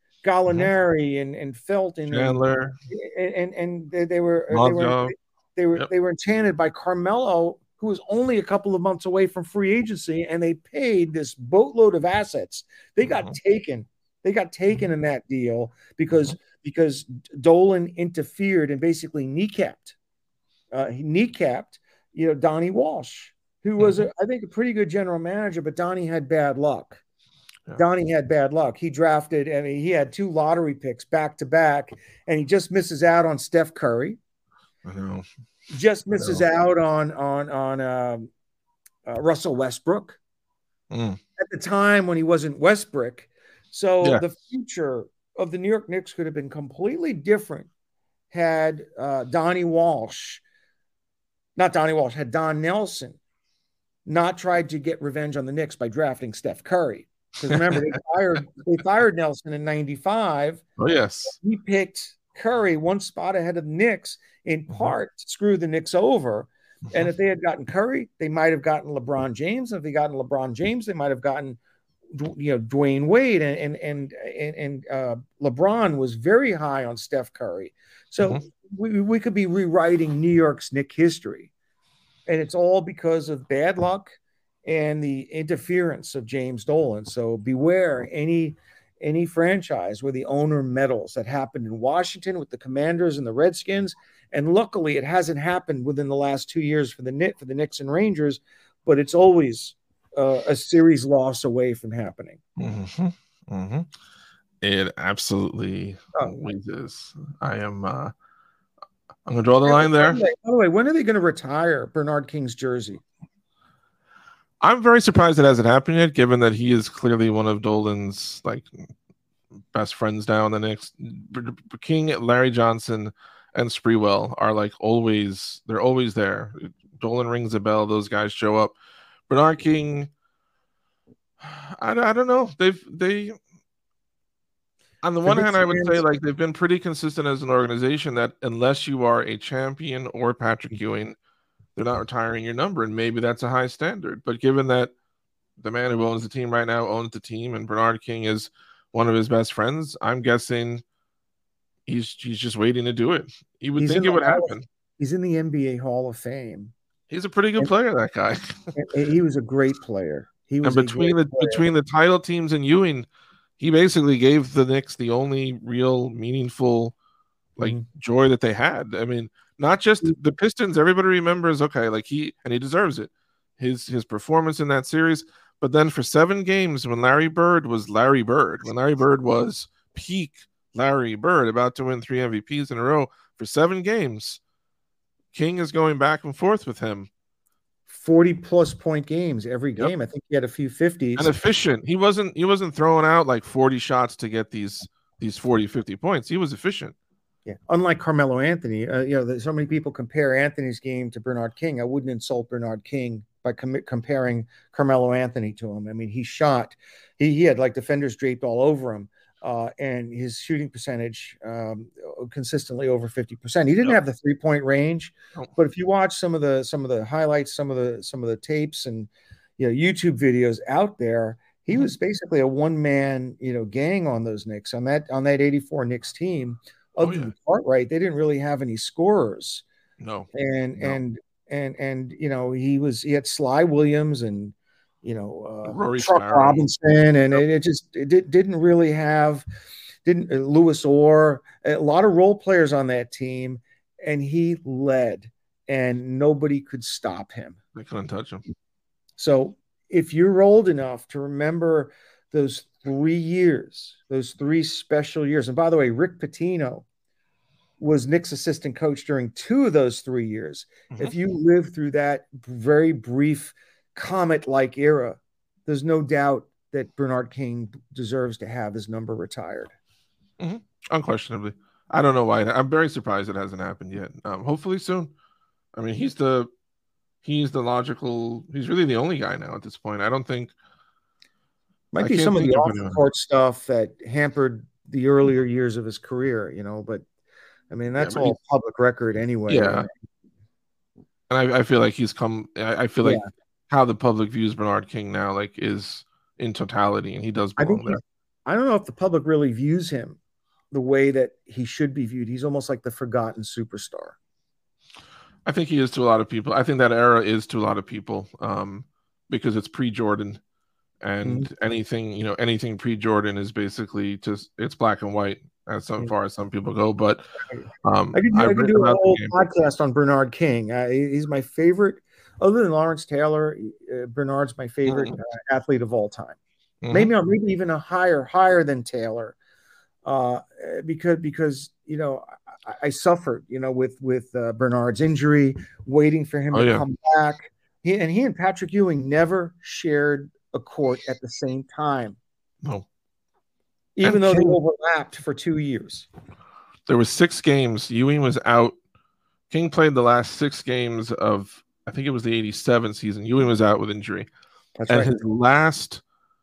Gallinari mm-hmm. and and Felton Chandler and and, and they, they were they were. They were yep. they were enchanted by Carmelo, who was only a couple of months away from free agency, and they paid this boatload of assets. They got mm-hmm. taken. They got taken in that deal because mm-hmm. because Dolan interfered and basically kneecapped. Uh, he kneecapped, you know, Donnie Walsh, who was mm-hmm. a, I think a pretty good general manager, but Donnie had bad luck. Yeah. Donnie had bad luck. He drafted, I mean, he had two lottery picks back to back, and he just misses out on Steph Curry. I know. Just I misses know. out on on on um, uh, Russell Westbrook Mm. at the time when he wasn't Westbrook. So Yeah. the future of the New York Knicks could have been completely different had uh, Donnie Walsh, not Donnie Walsh, had Don Nelson not tried to get revenge on the Knicks by drafting Steph Curry. Because remember, they fired they fired Nelson in ninety-five. Oh, yes. He picked Curry one spot ahead of the Knicks, in part to screw the Knicks over. And if they had gotten Curry, they might have gotten LeBron James. And if they gotten LeBron James, they might have gotten, you know, Dwayne Wade. And and and and uh, LeBron was very high on Steph Curry. So Mhm. we, we could be rewriting New York's Knick history. And it's all because of bad luck and the interference of James Dolan. So beware any any franchise where the owner meddles. That happened in Washington with the Commanders and the Redskins. And luckily, it hasn't happened within the last two years for the Knicks, for the Knicks and Rangers, but it's always uh, a series loss away from happening. Mm-hmm. Mm-hmm. It absolutely Oh. always is. I am. Uh, I'm gonna draw the line there. By the way, when are they going to retire Bernard King's jersey? I'm very surprised it hasn't happened yet, given that he is clearly one of Dolan's like best friends now in the Knicks. King, Larry Johnson, and Sprewell are like always. They're always there. Dolan rings a bell. Those guys show up. Bernard King. I, I don't know. They've they. On the For one Knicks hand, I would fans- say like they've been pretty consistent as an organization that unless you are a champion or Patrick Ewing, they're not retiring your number, and maybe that's a high standard. But given that the man who owns the team right now owns the team, and Bernard King is one of his best friends, I'm guessing he's he's just waiting to do it. You would He's think in it the would Hall of- happen. He's in the N B A Hall of Fame. He's a pretty good And- player, that guy. And he was a great player. He was And between the a great player. between the title teams and Ewing, he basically gave the Knicks the only real meaningful like Mhm. joy that they had. I mean, not just the Pistons. Everybody remembers, okay, like he and he deserves it. His his performance in that series, but then for seven games when Larry Bird was Larry Bird, when Larry Bird was peak Larry Bird, about to win three M V Ps in a row for seven games, King is going back and forth with him. forty plus point games every Yep. game. I think he had a few fifties. And efficient. He wasn't he wasn't throwing out like forty shots to get these these forty, fifty points. He was efficient. Yeah. Unlike Carmelo Anthony, uh, you know, there's so many people compare Anthony's game to Bernard King. I wouldn't insult Bernard King by com- comparing Carmelo Anthony to him. I mean, he shot, he, he had like defenders draped all over him. Uh, and his shooting percentage um, consistently over fifty percent. He didn't Yep. have the three point range, Oh. but if you watch some of the some of the highlights, some of the some of the tapes and you know YouTube videos out there, he Mhm. was basically a one man you know gang on those Knicks on that on that eighty-four Knicks team. Other Oh, yeah. than Cartwright, they didn't really have any scorers, No. and No. and and and you know he was he had Sly Williams and you know, uh, Rory Chuck Sparrow. Robinson, and Yep. it, it just it did, didn't really have didn't uh, Lewis Orr, a lot of role players on that team, and he led, and nobody could stop him. They couldn't touch him. So if you're old enough to remember those three years, those three special years, and by the way, Rick Pitino was Nick's assistant coach during two of those three years. Mhm. If you lived through that very brief comet-like era, there's no doubt that Bernard King deserves to have his number retired. Unquestionably. I don't know why. I'm very surprised it hasn't happened yet. Um, hopefully soon. I mean, he's the he's the logical. He's really the only guy now at this point. I don't think. Might I be can't some of think the of off anyone. the court stuff that hampered the earlier years of his career, you know, but I mean, that's but all public record anyway. Yeah. And I, I feel like he's come. I, I feel like Yeah. how the public views Bernard King now, like, is in totality, and he does I belong think there. he- I don't know if the public really views him the way that he should be viewed. He's almost like the forgotten superstar. I think he is to a lot of people. I think that era is to a lot of people um, because it's pre-Jordan, and Mm-hmm. anything you know, anything pre-Jordan is basically just it's black and white as so Yeah. far as some people go. But um, I could do, I I've could written do a about the whole game. podcast on Bernard King. Uh, he- he's my favorite, other than Lawrence Taylor. Uh, Bernard's my favorite Mhm. uh, athlete of all time. Mm-hmm. Maybe maybe even a higher higher than Taylor, uh, because because you know I, I suffered you know with with uh, Bernard's injury, waiting for him Oh to yeah. come back. He, and he and Patrick Ewing never shared a court at the same time, No. even And though they King, overlapped for two years. there was six games. Ewing was out. King played the last six games of, I think it was the eighty-seven season. Ewing was out with injury. That's And right. his last,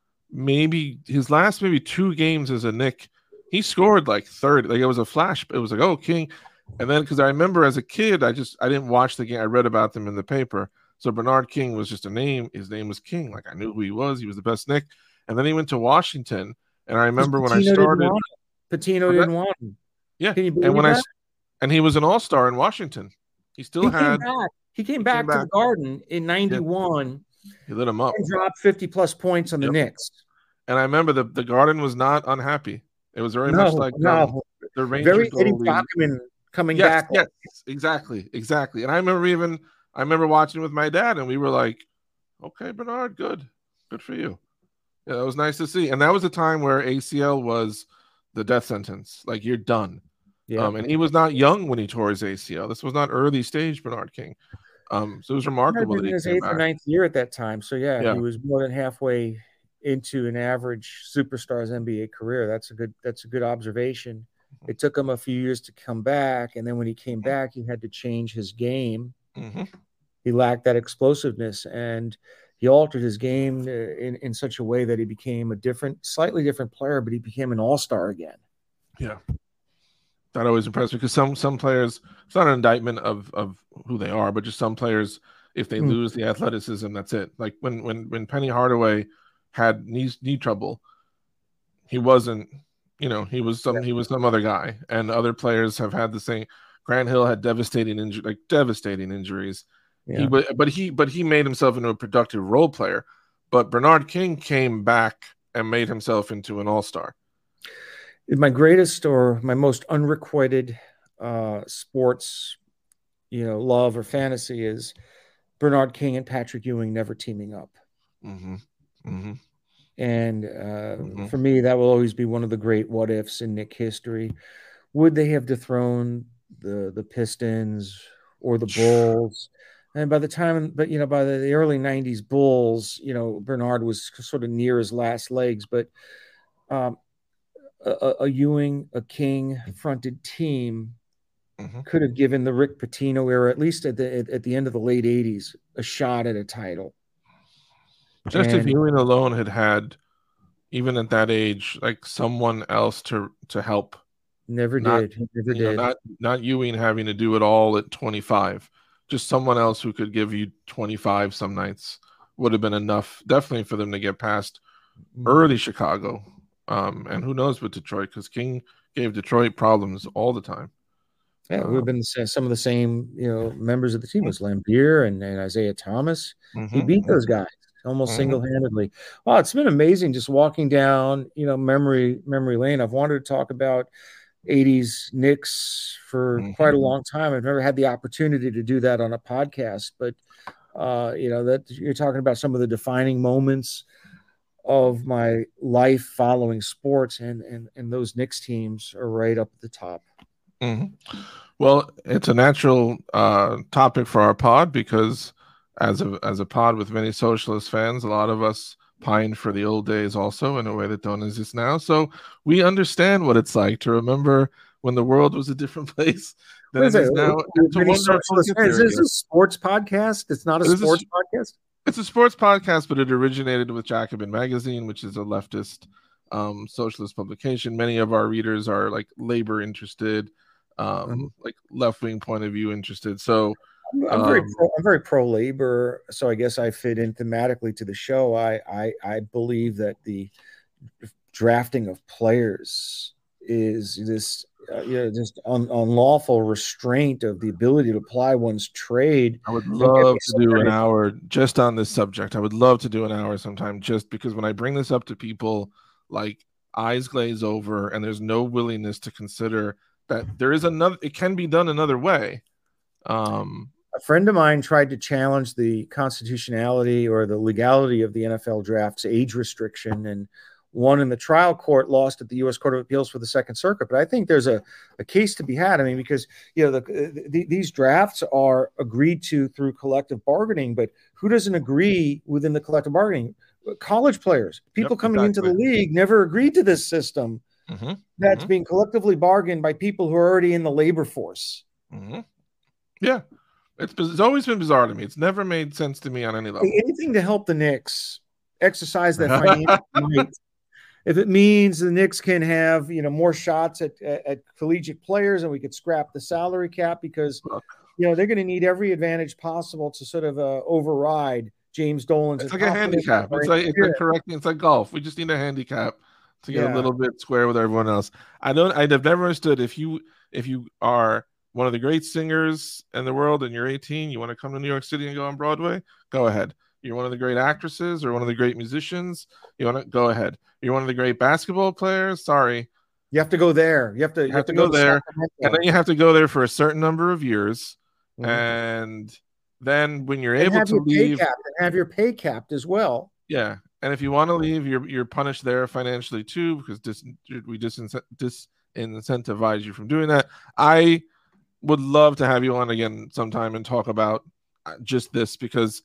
maybe his last maybe two games as a Knick, he scored like thirty. Like it was a flash. It was like, oh, King. And then because I remember as a kid, I just I didn't watch the game. I read about them in the paper. So Bernard King was just a name. His name was King. Like I knew who he was. He was the best Knick. And then he went to Washington. And I remember when I Pitino didn't started, want him. Pitino didn't want him. yeah. Can you And believe when I that? and he was an all-star in Washington. He still He had came back. He came he back came to back. the Garden in ninety-one He lit him up. and dropped fifty plus points on the Yep. Knicks. And I remember the, the Garden was not unhappy. It was very No, much like no. um, the Ranger Very Eddie goalie. Brockman coming Yes, back. yes, exactly, exactly. And I remember even I remember watching with my dad, and we were like, "Okay, Bernard, good, good for you." Yeah, that was nice to see. And that was a time where A C L was the death sentence. Like you're done. Yeah. Um, and he was not young when he tore his A C L. This was not early stage Bernard King. Um, so it was remarkable that in he his came eighth back. or ninth year at that time. So yeah, Yeah. he was more than halfway into an average superstar's N B A career. That's a good that's a good observation. It took him a few years to come back, and then when he came back, he had to change his game. Mm-hmm. He lacked that explosiveness, and he altered his game in, in such a way that he became a different, slightly different player, but he became an all-star again. Yeah. That always impressed me because some some players, it's not an indictment of of who they are, but just some players, if they mm. lose the athleticism, that's it. Like when when when Penny Hardaway had knee knee trouble, he wasn't, you know, he was some yeah. he was some other guy, and other players have had the same. Grant Hill had devastating injury, like devastating injuries. Yeah. He but but he but he made himself into a productive role player. But Bernard King came back and made himself into an all-star. My greatest or my most unrequited uh, sports, you know, love or fantasy is Bernard King and Patrick Ewing never teaming up. Mm-hmm. Mm-hmm. And uh, mm-hmm. for me, that will always be one of the great what ifs in Knick history. Would they have dethroned the the Pistons or the Bulls? And by the time, but you know, by the, the early nineties Bulls, you know, Bernard was sort of near his last legs, but. Um, A, a Ewing, a King fronted team mm-hmm. could have given the Rick Pitino era, at least at the at, at the end of the late eighties, a shot at a title. Just and, if Ewing alone had had, even at that age, like someone else to to help. Never not, did. He never you did. Know, not not Ewing having to do it all at twenty-five. Just someone else who could give you twenty-five some nights would have been enough, definitely, for them to get past mm-hmm. early Chicago. Um, and who knows with Detroit, because King gave Detroit problems all the time. Yeah, um, we've been some of the same, you know, members of the team was Lambier and, and Isaiah Thomas. Mm-hmm. He beat those guys almost mm-hmm. single-handedly. Oh, it's been amazing just walking down, you know, memory memory lane. I've wanted to talk about eighties Knicks for mm-hmm. quite a long time. I've never had the opportunity to do that on a podcast, but uh, you know, that you're talking about some of the defining moments of my life following sports, and and and those Knicks teams are right up at the top. Mm-hmm. Well, it's a natural uh, topic for our pod because as a as a pod with many socialist fans, a lot of us pined for the old days also in a way that don't exist now. So we understand what it's like to remember when the world was a different place than it is now. Is this a sports podcast? It's not a this sports is, podcast? It's a sports podcast, but it originated with Jacobin Magazine, which is a leftist um, socialist publication. Many of our readers are like labor interested, um, mm-hmm. like left-wing point of view interested. So I'm, I'm um, very pro, I'm very pro-labor, so I guess I fit in thematically to the show. I I, I believe that the drafting of players is this uh, you know just un, unlawful restraint of the ability to apply one's trade. I would love to do an hour just on this subject. I would love to do an hour sometime, just because when I bring this up to people, like eyes glaze over and there's no willingness to consider that there is another, it can be done another way. Um, a friend of mine tried to challenge the constitutionality or the legality of the N F L draft's age restriction, and won in the trial court, lost at the U S Court of Appeals for the Second Circuit. But I think there's a, a case to be had. I mean, because, you know, the, the, these drafts are agreed to through collective bargaining, but who doesn't agree within the collective bargaining? College players, people yep, coming exactly. into the league never agreed to this system mm-hmm. that's mm-hmm. being collectively bargained by people who are already in the labor force. Mm-hmm. Yeah. It's, it's always been bizarre to me. It's never made sense to me on any level. Anything to help the Knicks exercise that financial might. If it means the Knicks can have, you know, more shots at, at, at collegiate players, and we could scrap the salary cap, because, you know, they're going to need every advantage possible to sort of uh, override James Dolan's. It's like a handicap. It's like, it's like correcting. It's like golf. We just need a handicap to get yeah. a little bit square with everyone else. I don't. I've never understood if you if you are one of the great singers in the world and you're eighteen, you want to come to New York City and go on Broadway, go ahead. You're one of the great actresses or one of the great musicians, you want to go ahead. You're one of the great basketball players, sorry. You have to go there. You have to, you you have, have to go, go there. And then you have to go there for a certain number of years. Mm-hmm. And then when you're and able to leave, and have your pay capped as well. Yeah. And if you want to leave, you're you're punished there financially too, because dis, we disincentivize you from doing that. I would love to have you on again sometime and talk about just this, because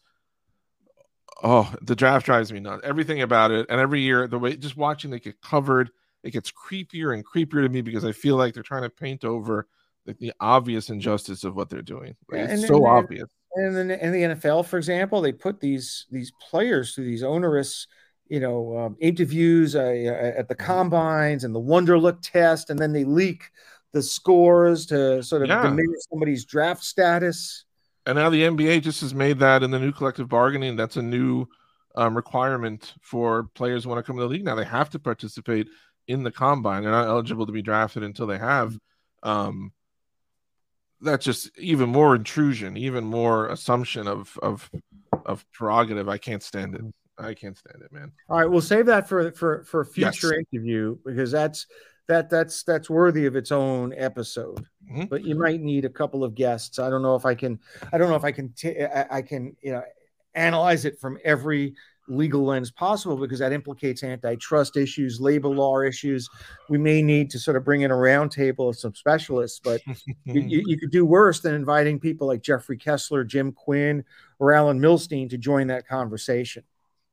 oh, the draft drives me nuts. Everything about it, and every year, the way just watching it get covered, it gets creepier and creepier to me, because I feel like they're trying to paint over like the obvious injustice of what they're doing. Like, it's and, so and, obvious. And then in the N F L, for example, they put these these players through these onerous, you know, um, interviews uh, at the combines and the Wonderlic test, and then they leak the scores to sort of yeah. diminish somebody's draft status. And now the N B A just has made that in the new collective bargaining. That's a new um, requirement for players who want to come to the league. Now they have to participate in the combine. They're not eligible to be drafted until they have. Um, that's just even more intrusion, even more assumption of of of prerogative. I can't stand it. I can't stand it, man. All right, we'll save that for for for a future yes. interview, because that's that that's that's worthy of its own episode. Mm-hmm. But you might need a couple of guests. I don't know if I can. I don't know if I can. T- I, I can. You know, analyze it from every legal lens possible, because that implicates antitrust issues, labor law issues. We may need to sort of bring in a roundtable of some specialists, but you, you, you could do worse than inviting people like Jeffrey Kessler, Jim Quinn, or Alan Milstein to join that conversation.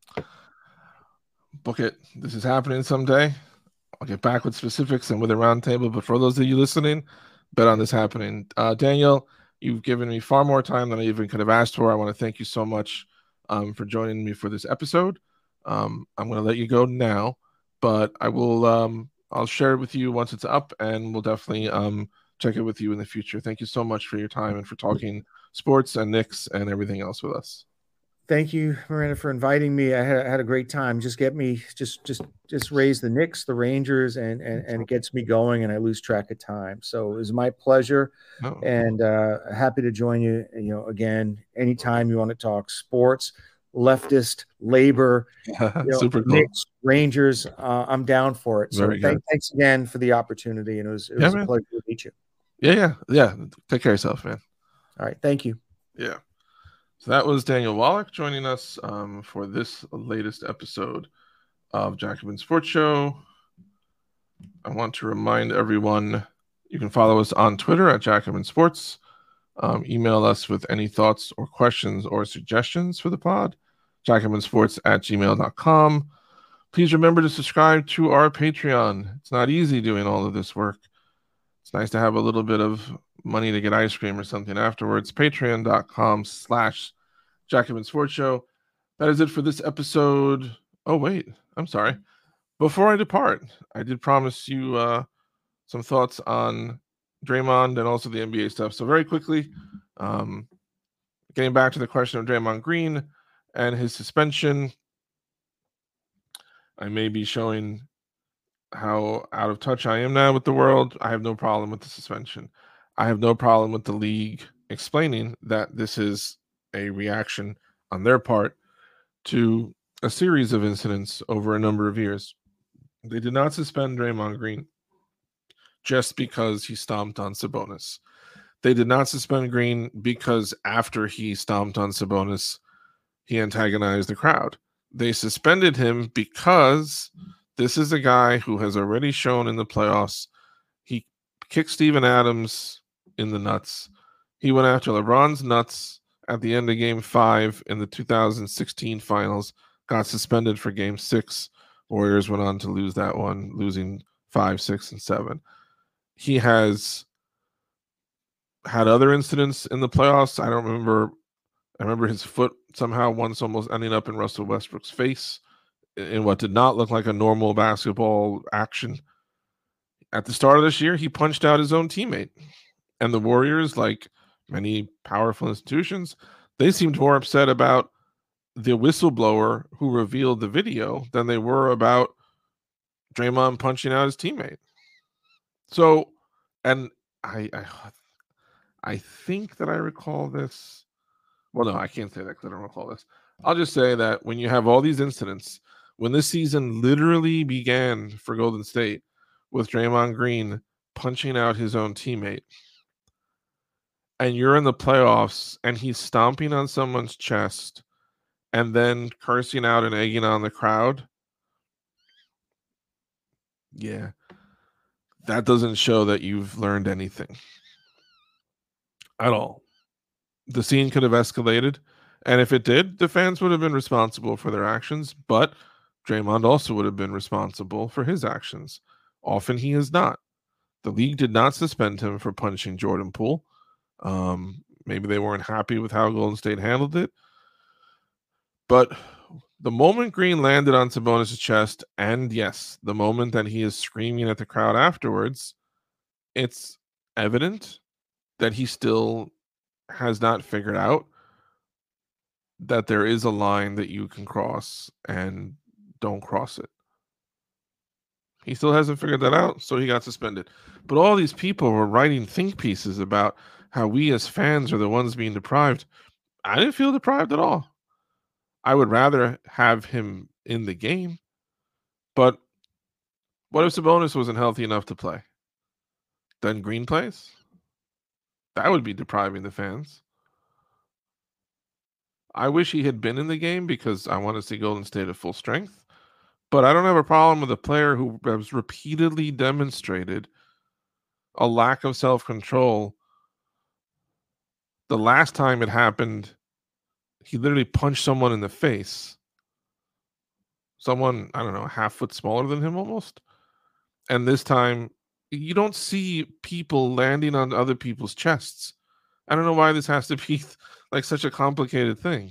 Book it. This is happening someday. I'll get back with specifics and with a roundtable, but for those of you listening, bet on this happening. Uh, Daniel, you've given me far more time than I even could have asked for. I want to thank you so much um, for joining me for this episode. Um, I'm going to let you go now, but I will. Um, I'll share it with you once it's up, and we'll definitely um, check it with you in the future. Thank you so much for your time and for talking sports and Knicks and everything else with us. Thank you, Miranda, for inviting me. I had, I had a great time. Just get me, just, just, just raise the Knicks, the Rangers, and and and it gets me going, and I lose track of time. So it was my pleasure, oh. and uh, happy to join you. You know, again, anytime you want to talk sports, leftist, labor, you know, super cool. Knicks, Rangers, uh, I'm down for it. So thank, thanks again for the opportunity, and it was it was yeah, a pleasure to meet you. Yeah, yeah, yeah. Take care of yourself, man. All right, thank you. Yeah. So that was Daniel Wallach joining us um, for this latest episode of Jacobin Sports Show. I want to remind everyone you can follow us on Twitter at Jacobin Sports. Um, email us with any thoughts or questions or suggestions for the pod, jacobinsports at gmail dot com. Please remember to subscribe to our Patreon. It's not easy doing all of this work. It's nice to have a little bit of money to get ice cream or something afterwards. Patreon.com slash Jacobin Sports Show. That is it for this episode. Oh, wait. I'm sorry. Before I depart, I did promise you uh, some thoughts on Draymond and also the N B A stuff. So very quickly, um, getting back to the question of Draymond Green and his suspension, I may be showing how out of touch I am now with the world. I have no problem with the suspension. I have no problem with the league explaining that this is a reaction on their part to a series of incidents over a number of years. They did not suspend Draymond Green just because he stomped on Sabonis. They did not suspend Green because after he stomped on Sabonis, he antagonized the crowd. They suspended him because this is a guy who has already shown in the playoffs. He kicked Steven Adams in the nuts. He went after LeBron's nuts at the end of game five in the two thousand sixteen finals, got suspended for game six. Warriors went on to lose that one, losing five, six, and seven. He has had other incidents in the playoffs. I don't remember. I remember his foot somehow once almost ending up in Russell Westbrook's face in what did not look like a normal basketball action. At the start of this year, he punched out his own teammate. And the Warriors, like many powerful institutions, they seemed more upset about the whistleblower who revealed the video than they were about Draymond punching out his teammate. So, and I, I, I think that I recall this. Well, no, I can't say that because I don't recall this. I'll just say that when you have all these incidents, when this season literally began for Golden State with Draymond Green punching out his own teammate, and you're in the playoffs and he's stomping on someone's chest and then cursing out and egging on the crowd, yeah, that doesn't show that you've learned anything at all. The scene could have escalated, and if it did, the fans would have been responsible for their actions, but Draymond also would have been responsible for his actions. Often he is not. The league did not suspend him for punching Jordan Poole. Um, maybe they weren't happy with how Golden State handled it. But the moment Green landed on Sabonis' chest, and yes, the moment that he is screaming at the crowd afterwards, it's evident that he still has not figured out that there is a line that you can cross and don't cross it. He still hasn't figured that out, so he got suspended. But all these people were writing think pieces about how we as fans are the ones being deprived. I didn't feel deprived at all. I would rather have him in the game. But what if Sabonis wasn't healthy enough to play? Then Green plays? That would be depriving the fans. I wish he had been in the game because I want to see Golden State at full strength. But I don't have a problem with a player who has repeatedly demonstrated a lack of self-control. The last time it happened, he literally punched someone in the face. Someone, I don't know, a half foot smaller than him almost. And this time, you don't see people landing on other people's chests. I don't know why this has to be like such a complicated thing.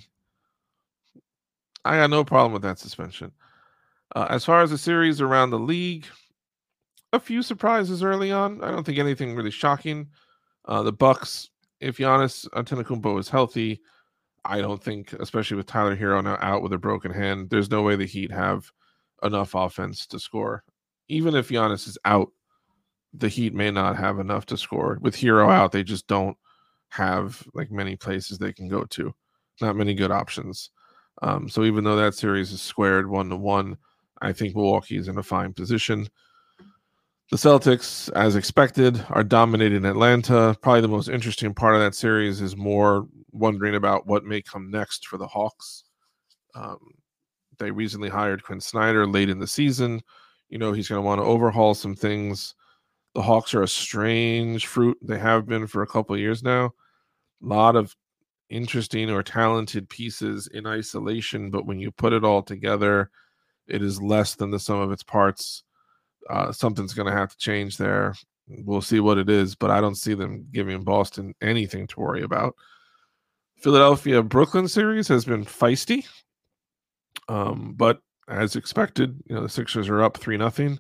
I got no problem with that suspension. Uh, as far as the series around the league, a few surprises early on. I don't think anything really shocking. Uh, the Bucks, if Giannis Antetokounmpo is healthy, I don't think, especially with Tyler Hero now out with a broken hand, there's no way the Heat have enough offense to score. Even if Giannis is out, the Heat may not have enough to score. With Hero out, they just don't have like many places they can go to. Not many good options. Um, so even though that series is squared one to one, I think Milwaukee is in a fine position. The Celtics, as expected, are dominating Atlanta. Probably the most interesting part of that series is more wondering about what may come next for the Hawks. Um, they recently hired Quinn Snyder late in the season. You know, he's going to want to overhaul some things. The Hawks are a strange fruit. They have been for a couple of years now. A lot of interesting or talented pieces in isolation, but when you put it all together, it is less than the sum of its parts. Uh, something's going to have to change there. We'll see what it is, but I don't see them giving Boston anything to worry about. Philadelphia-Brooklyn series has been feisty, um, but as expected, you know, the Sixers are up three nothing.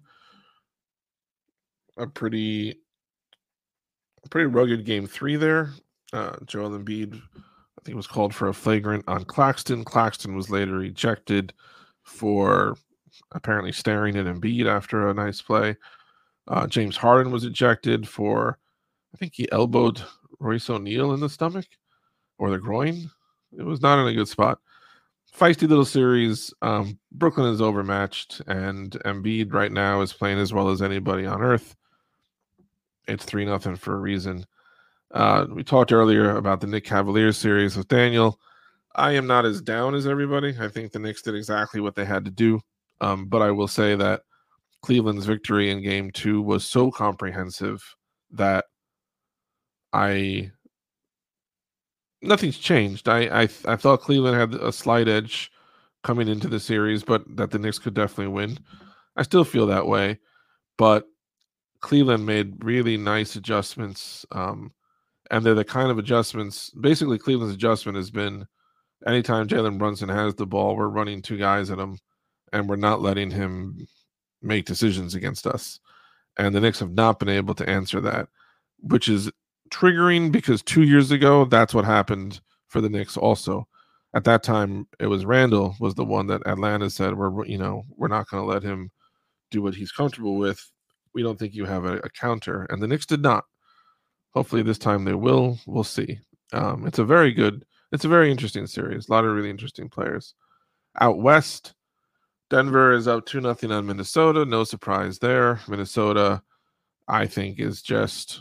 A pretty, pretty rugged game three there. Uh, Joel Embiid, I think, was called for a flagrant on Claxton. Claxton was later ejected for apparently staring at Embiid after a nice play. Uh, James Harden was ejected for, I think he elbowed Royce O'Neal in the stomach or the groin. It was not in a good spot. Feisty little series. Um, Brooklyn is overmatched, and Embiid right now is playing as well as anybody on earth. It's three nothing for a reason. Uh, we talked earlier about the Nick Cavaliers series with Daniel. I am not as down as everybody. I think the Knicks did exactly what they had to do. Um, but I will say that Cleveland's victory in game two was so comprehensive that I nothing's changed. I, I I thought Cleveland had a slight edge coming into the series, but that the Knicks could definitely win. I still feel that way, but Cleveland made really nice adjustments, um, and they're the kind of adjustments. Basically, Cleveland's adjustment has been anytime Jalen Brunson has the ball, we're running two guys at him, and we're not letting him make decisions against us. And the Knicks have not been able to answer that, which is triggering because two years ago, that's what happened for the Knicks also. At that time, it was Randall was the one that Atlanta said, we're, you know, we're not going to let him do what he's comfortable with. We don't think you have a, a counter. And the Knicks did not. Hopefully this time they will. We'll see. Um, it's a very good, it's a very interesting series. A lot of really interesting players. Out west, Denver is up two nothing on Minnesota. No surprise there. Minnesota, I think, is just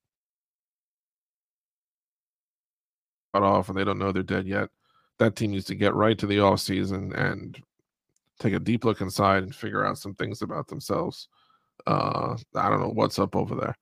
cut off and they don't know they're dead yet. That team needs to get right to the offseason and take a deep look inside and figure out some things about themselves. Uh, I don't know what's up over there.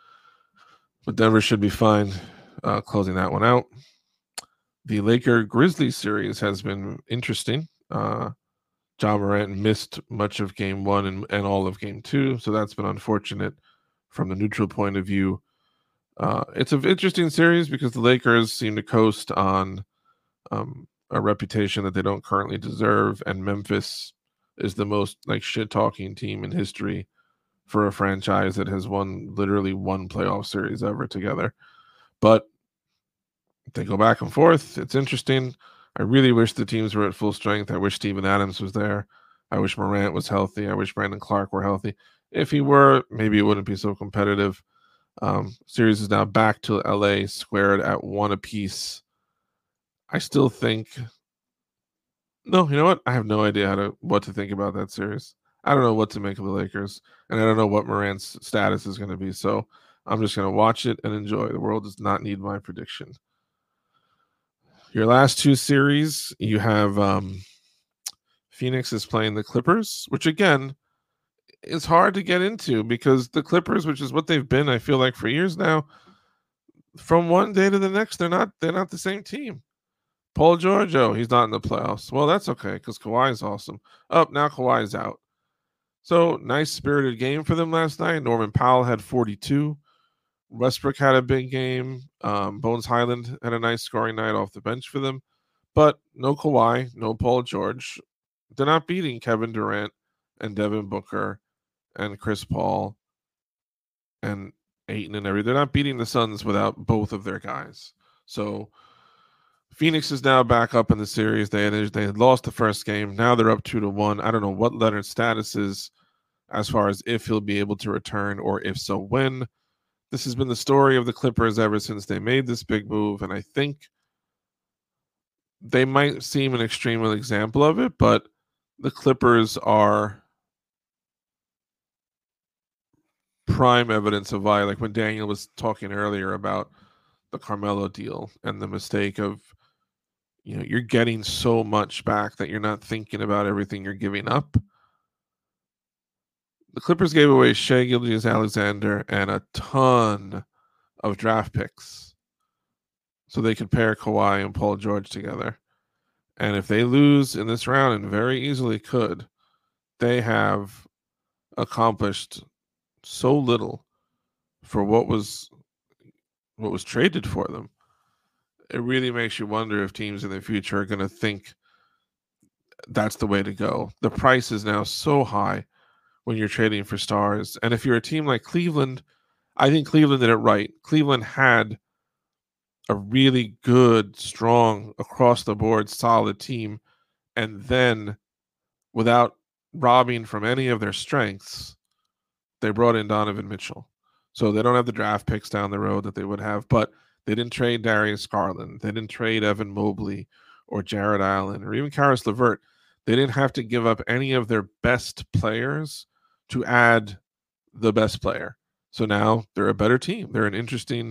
But Denver should be fine uh, closing that one out. The Laker-Grizzlies series has been interesting. Uh, Ja Morant missed much of game one and, and all of game two, so that's been unfortunate from the neutral point of view. Uh, it's an interesting series because the Lakers seem to coast on um, a reputation that they don't currently deserve, and Memphis is the most like shit-talking team in history for a franchise that has won literally one playoff series ever together. But they go back and forth. It's interesting. I really wish the teams were at full strength. I wish Steven Adams was there. I wish Morant was healthy. I wish Brandon Clark were healthy. If he were, maybe it wouldn't be so competitive. Um, series is now back to L A squared at one apiece. I still think no, you know what? I have no idea how to what to think about that series. I don't know what to make of the Lakers, and I don't know what Morant's status is going to be. So I'm just going to watch it and enjoy. The world does not need my prediction. Your last two series, you have um, Phoenix is playing the Clippers, which again is hard to get into because the Clippers, which is what they've been, I feel like for years now, from one day to the next, they're not they're not the same team. Paul George, oh, he's not in the playoffs. Well, that's okay because Kawhi's awesome. Up oh, now, Kawhi's out. So nice spirited game for them last night. Norman Powell had forty-two. Westbrook had a big game. Um, Bones Highland had a nice scoring night off the bench for them. But no Kawhi, no Paul George. They're not beating Kevin Durant and Devin Booker and Chris Paul and Ayton and everything. They're not beating the Suns without both of their guys. So Phoenix is now back up in the series. They had, they had lost the first game. Now they're up two to one. I don't know what Leonard's status is as far as if he'll be able to return or if so when. This has been the story of the Clippers ever since they made this big move, and I think they might seem an extreme example of it, but the Clippers are prime evidence of why, like when Daniel was talking earlier about the Carmelo deal and the mistake of, you know, you're getting so much back that you're not thinking about everything you're giving up. The Clippers gave away Shai Gilgeous-Alexander and a ton of draft picks so they could pair Kawhi and Paul George together. And if they lose in this round, and very easily could, they have accomplished so little for what was what was traded for them. It really makes you wonder if teams in the future are going to think that's the way to go. The price is now so high when you're trading for stars. And if you're a team like Cleveland, I think Cleveland did it right. Cleveland had a really good, strong, across-the-board, solid team. And then, without robbing from any of their strengths, they brought in Donovan Mitchell. So they don't have the draft picks down the road that they would have, but they didn't trade Darius Garland. They didn't trade Evan Mobley or Jared Allen or even Karis LeVert. They didn't have to give up any of their best players to add the best player. So now they're a better team. They're an interesting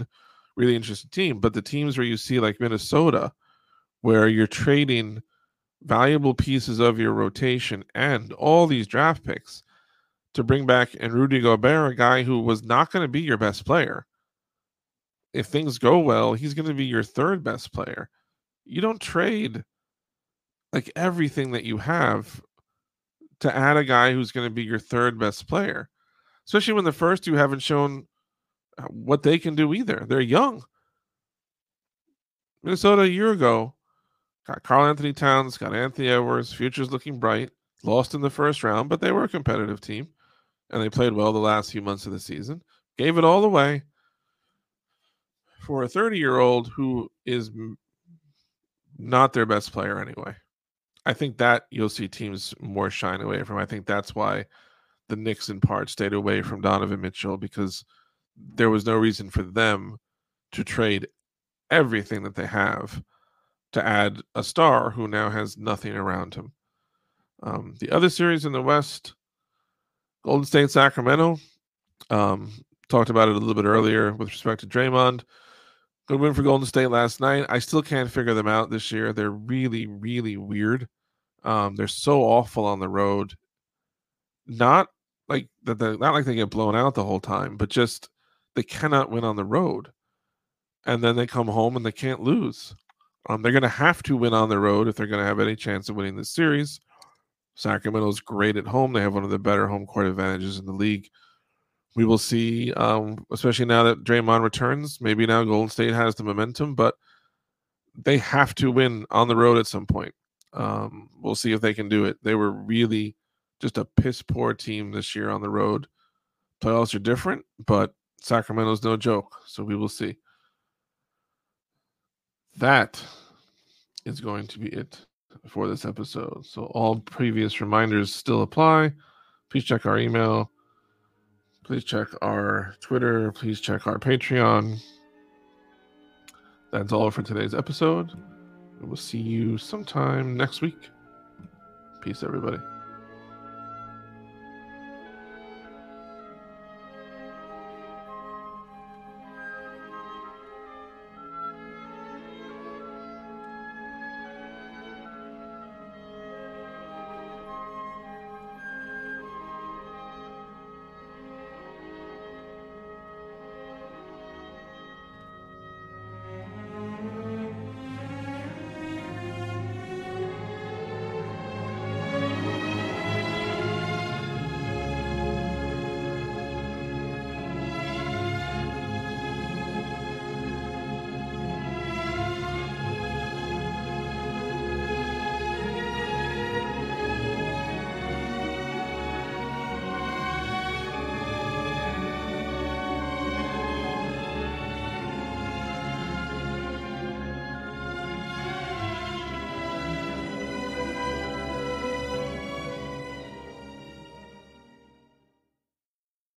really interesting team. But the teams where you see like Minnesota, where you're trading valuable pieces of your rotation and all these draft picks to bring back and Rudy Gobert, a guy who was not going to be your best player. If things go well, he's going to be your third best player. You don't trade like everything that you have to add a guy who's going to be your third best player, especially when the first two haven't shown what they can do either. They're young. Minnesota a year ago got Karl-Anthony Towns, got Anthony Edwards, future's looking bright, lost in the first round, but they were a competitive team, and they played well the last few months of the season. Gave it all away for a thirty-year-old who is not their best player anyway. I think that you'll see teams more shine away from. I think that's why the Knicks in part stayed away from Donovan Mitchell, because there was no reason for them to trade everything that they have to add a star who now has nothing around him. Um, the other series in the West, Golden State, Sacramento, um, talked about it a little bit earlier with respect to Draymond. Good win for Golden State last night. I still can't figure them out this year. They're really, really weird. Um, they're so awful on the road. Not like that. Not like they get blown out the whole time, but just they cannot win on the road. And then they come home and they can't lose. Um, they're going to have to win on the road if they're going to have any chance of winning this series. Sacramento's great at home. They have one of the better home court advantages in the league. We will see, um, especially now that Draymond returns. Maybe now Golden State has the momentum, but they have to win on the road at some point. Um, we'll see if they can do it. They were really just a piss-poor team this year on the road. Playoffs are different, but Sacramento's no joke, so we will see. That is going to be it for this episode. So all previous reminders still apply. Please check our email. Please check our Twitter. Please check our Patreon. That's all for today's episode. We will see you sometime next week. Peace, everybody.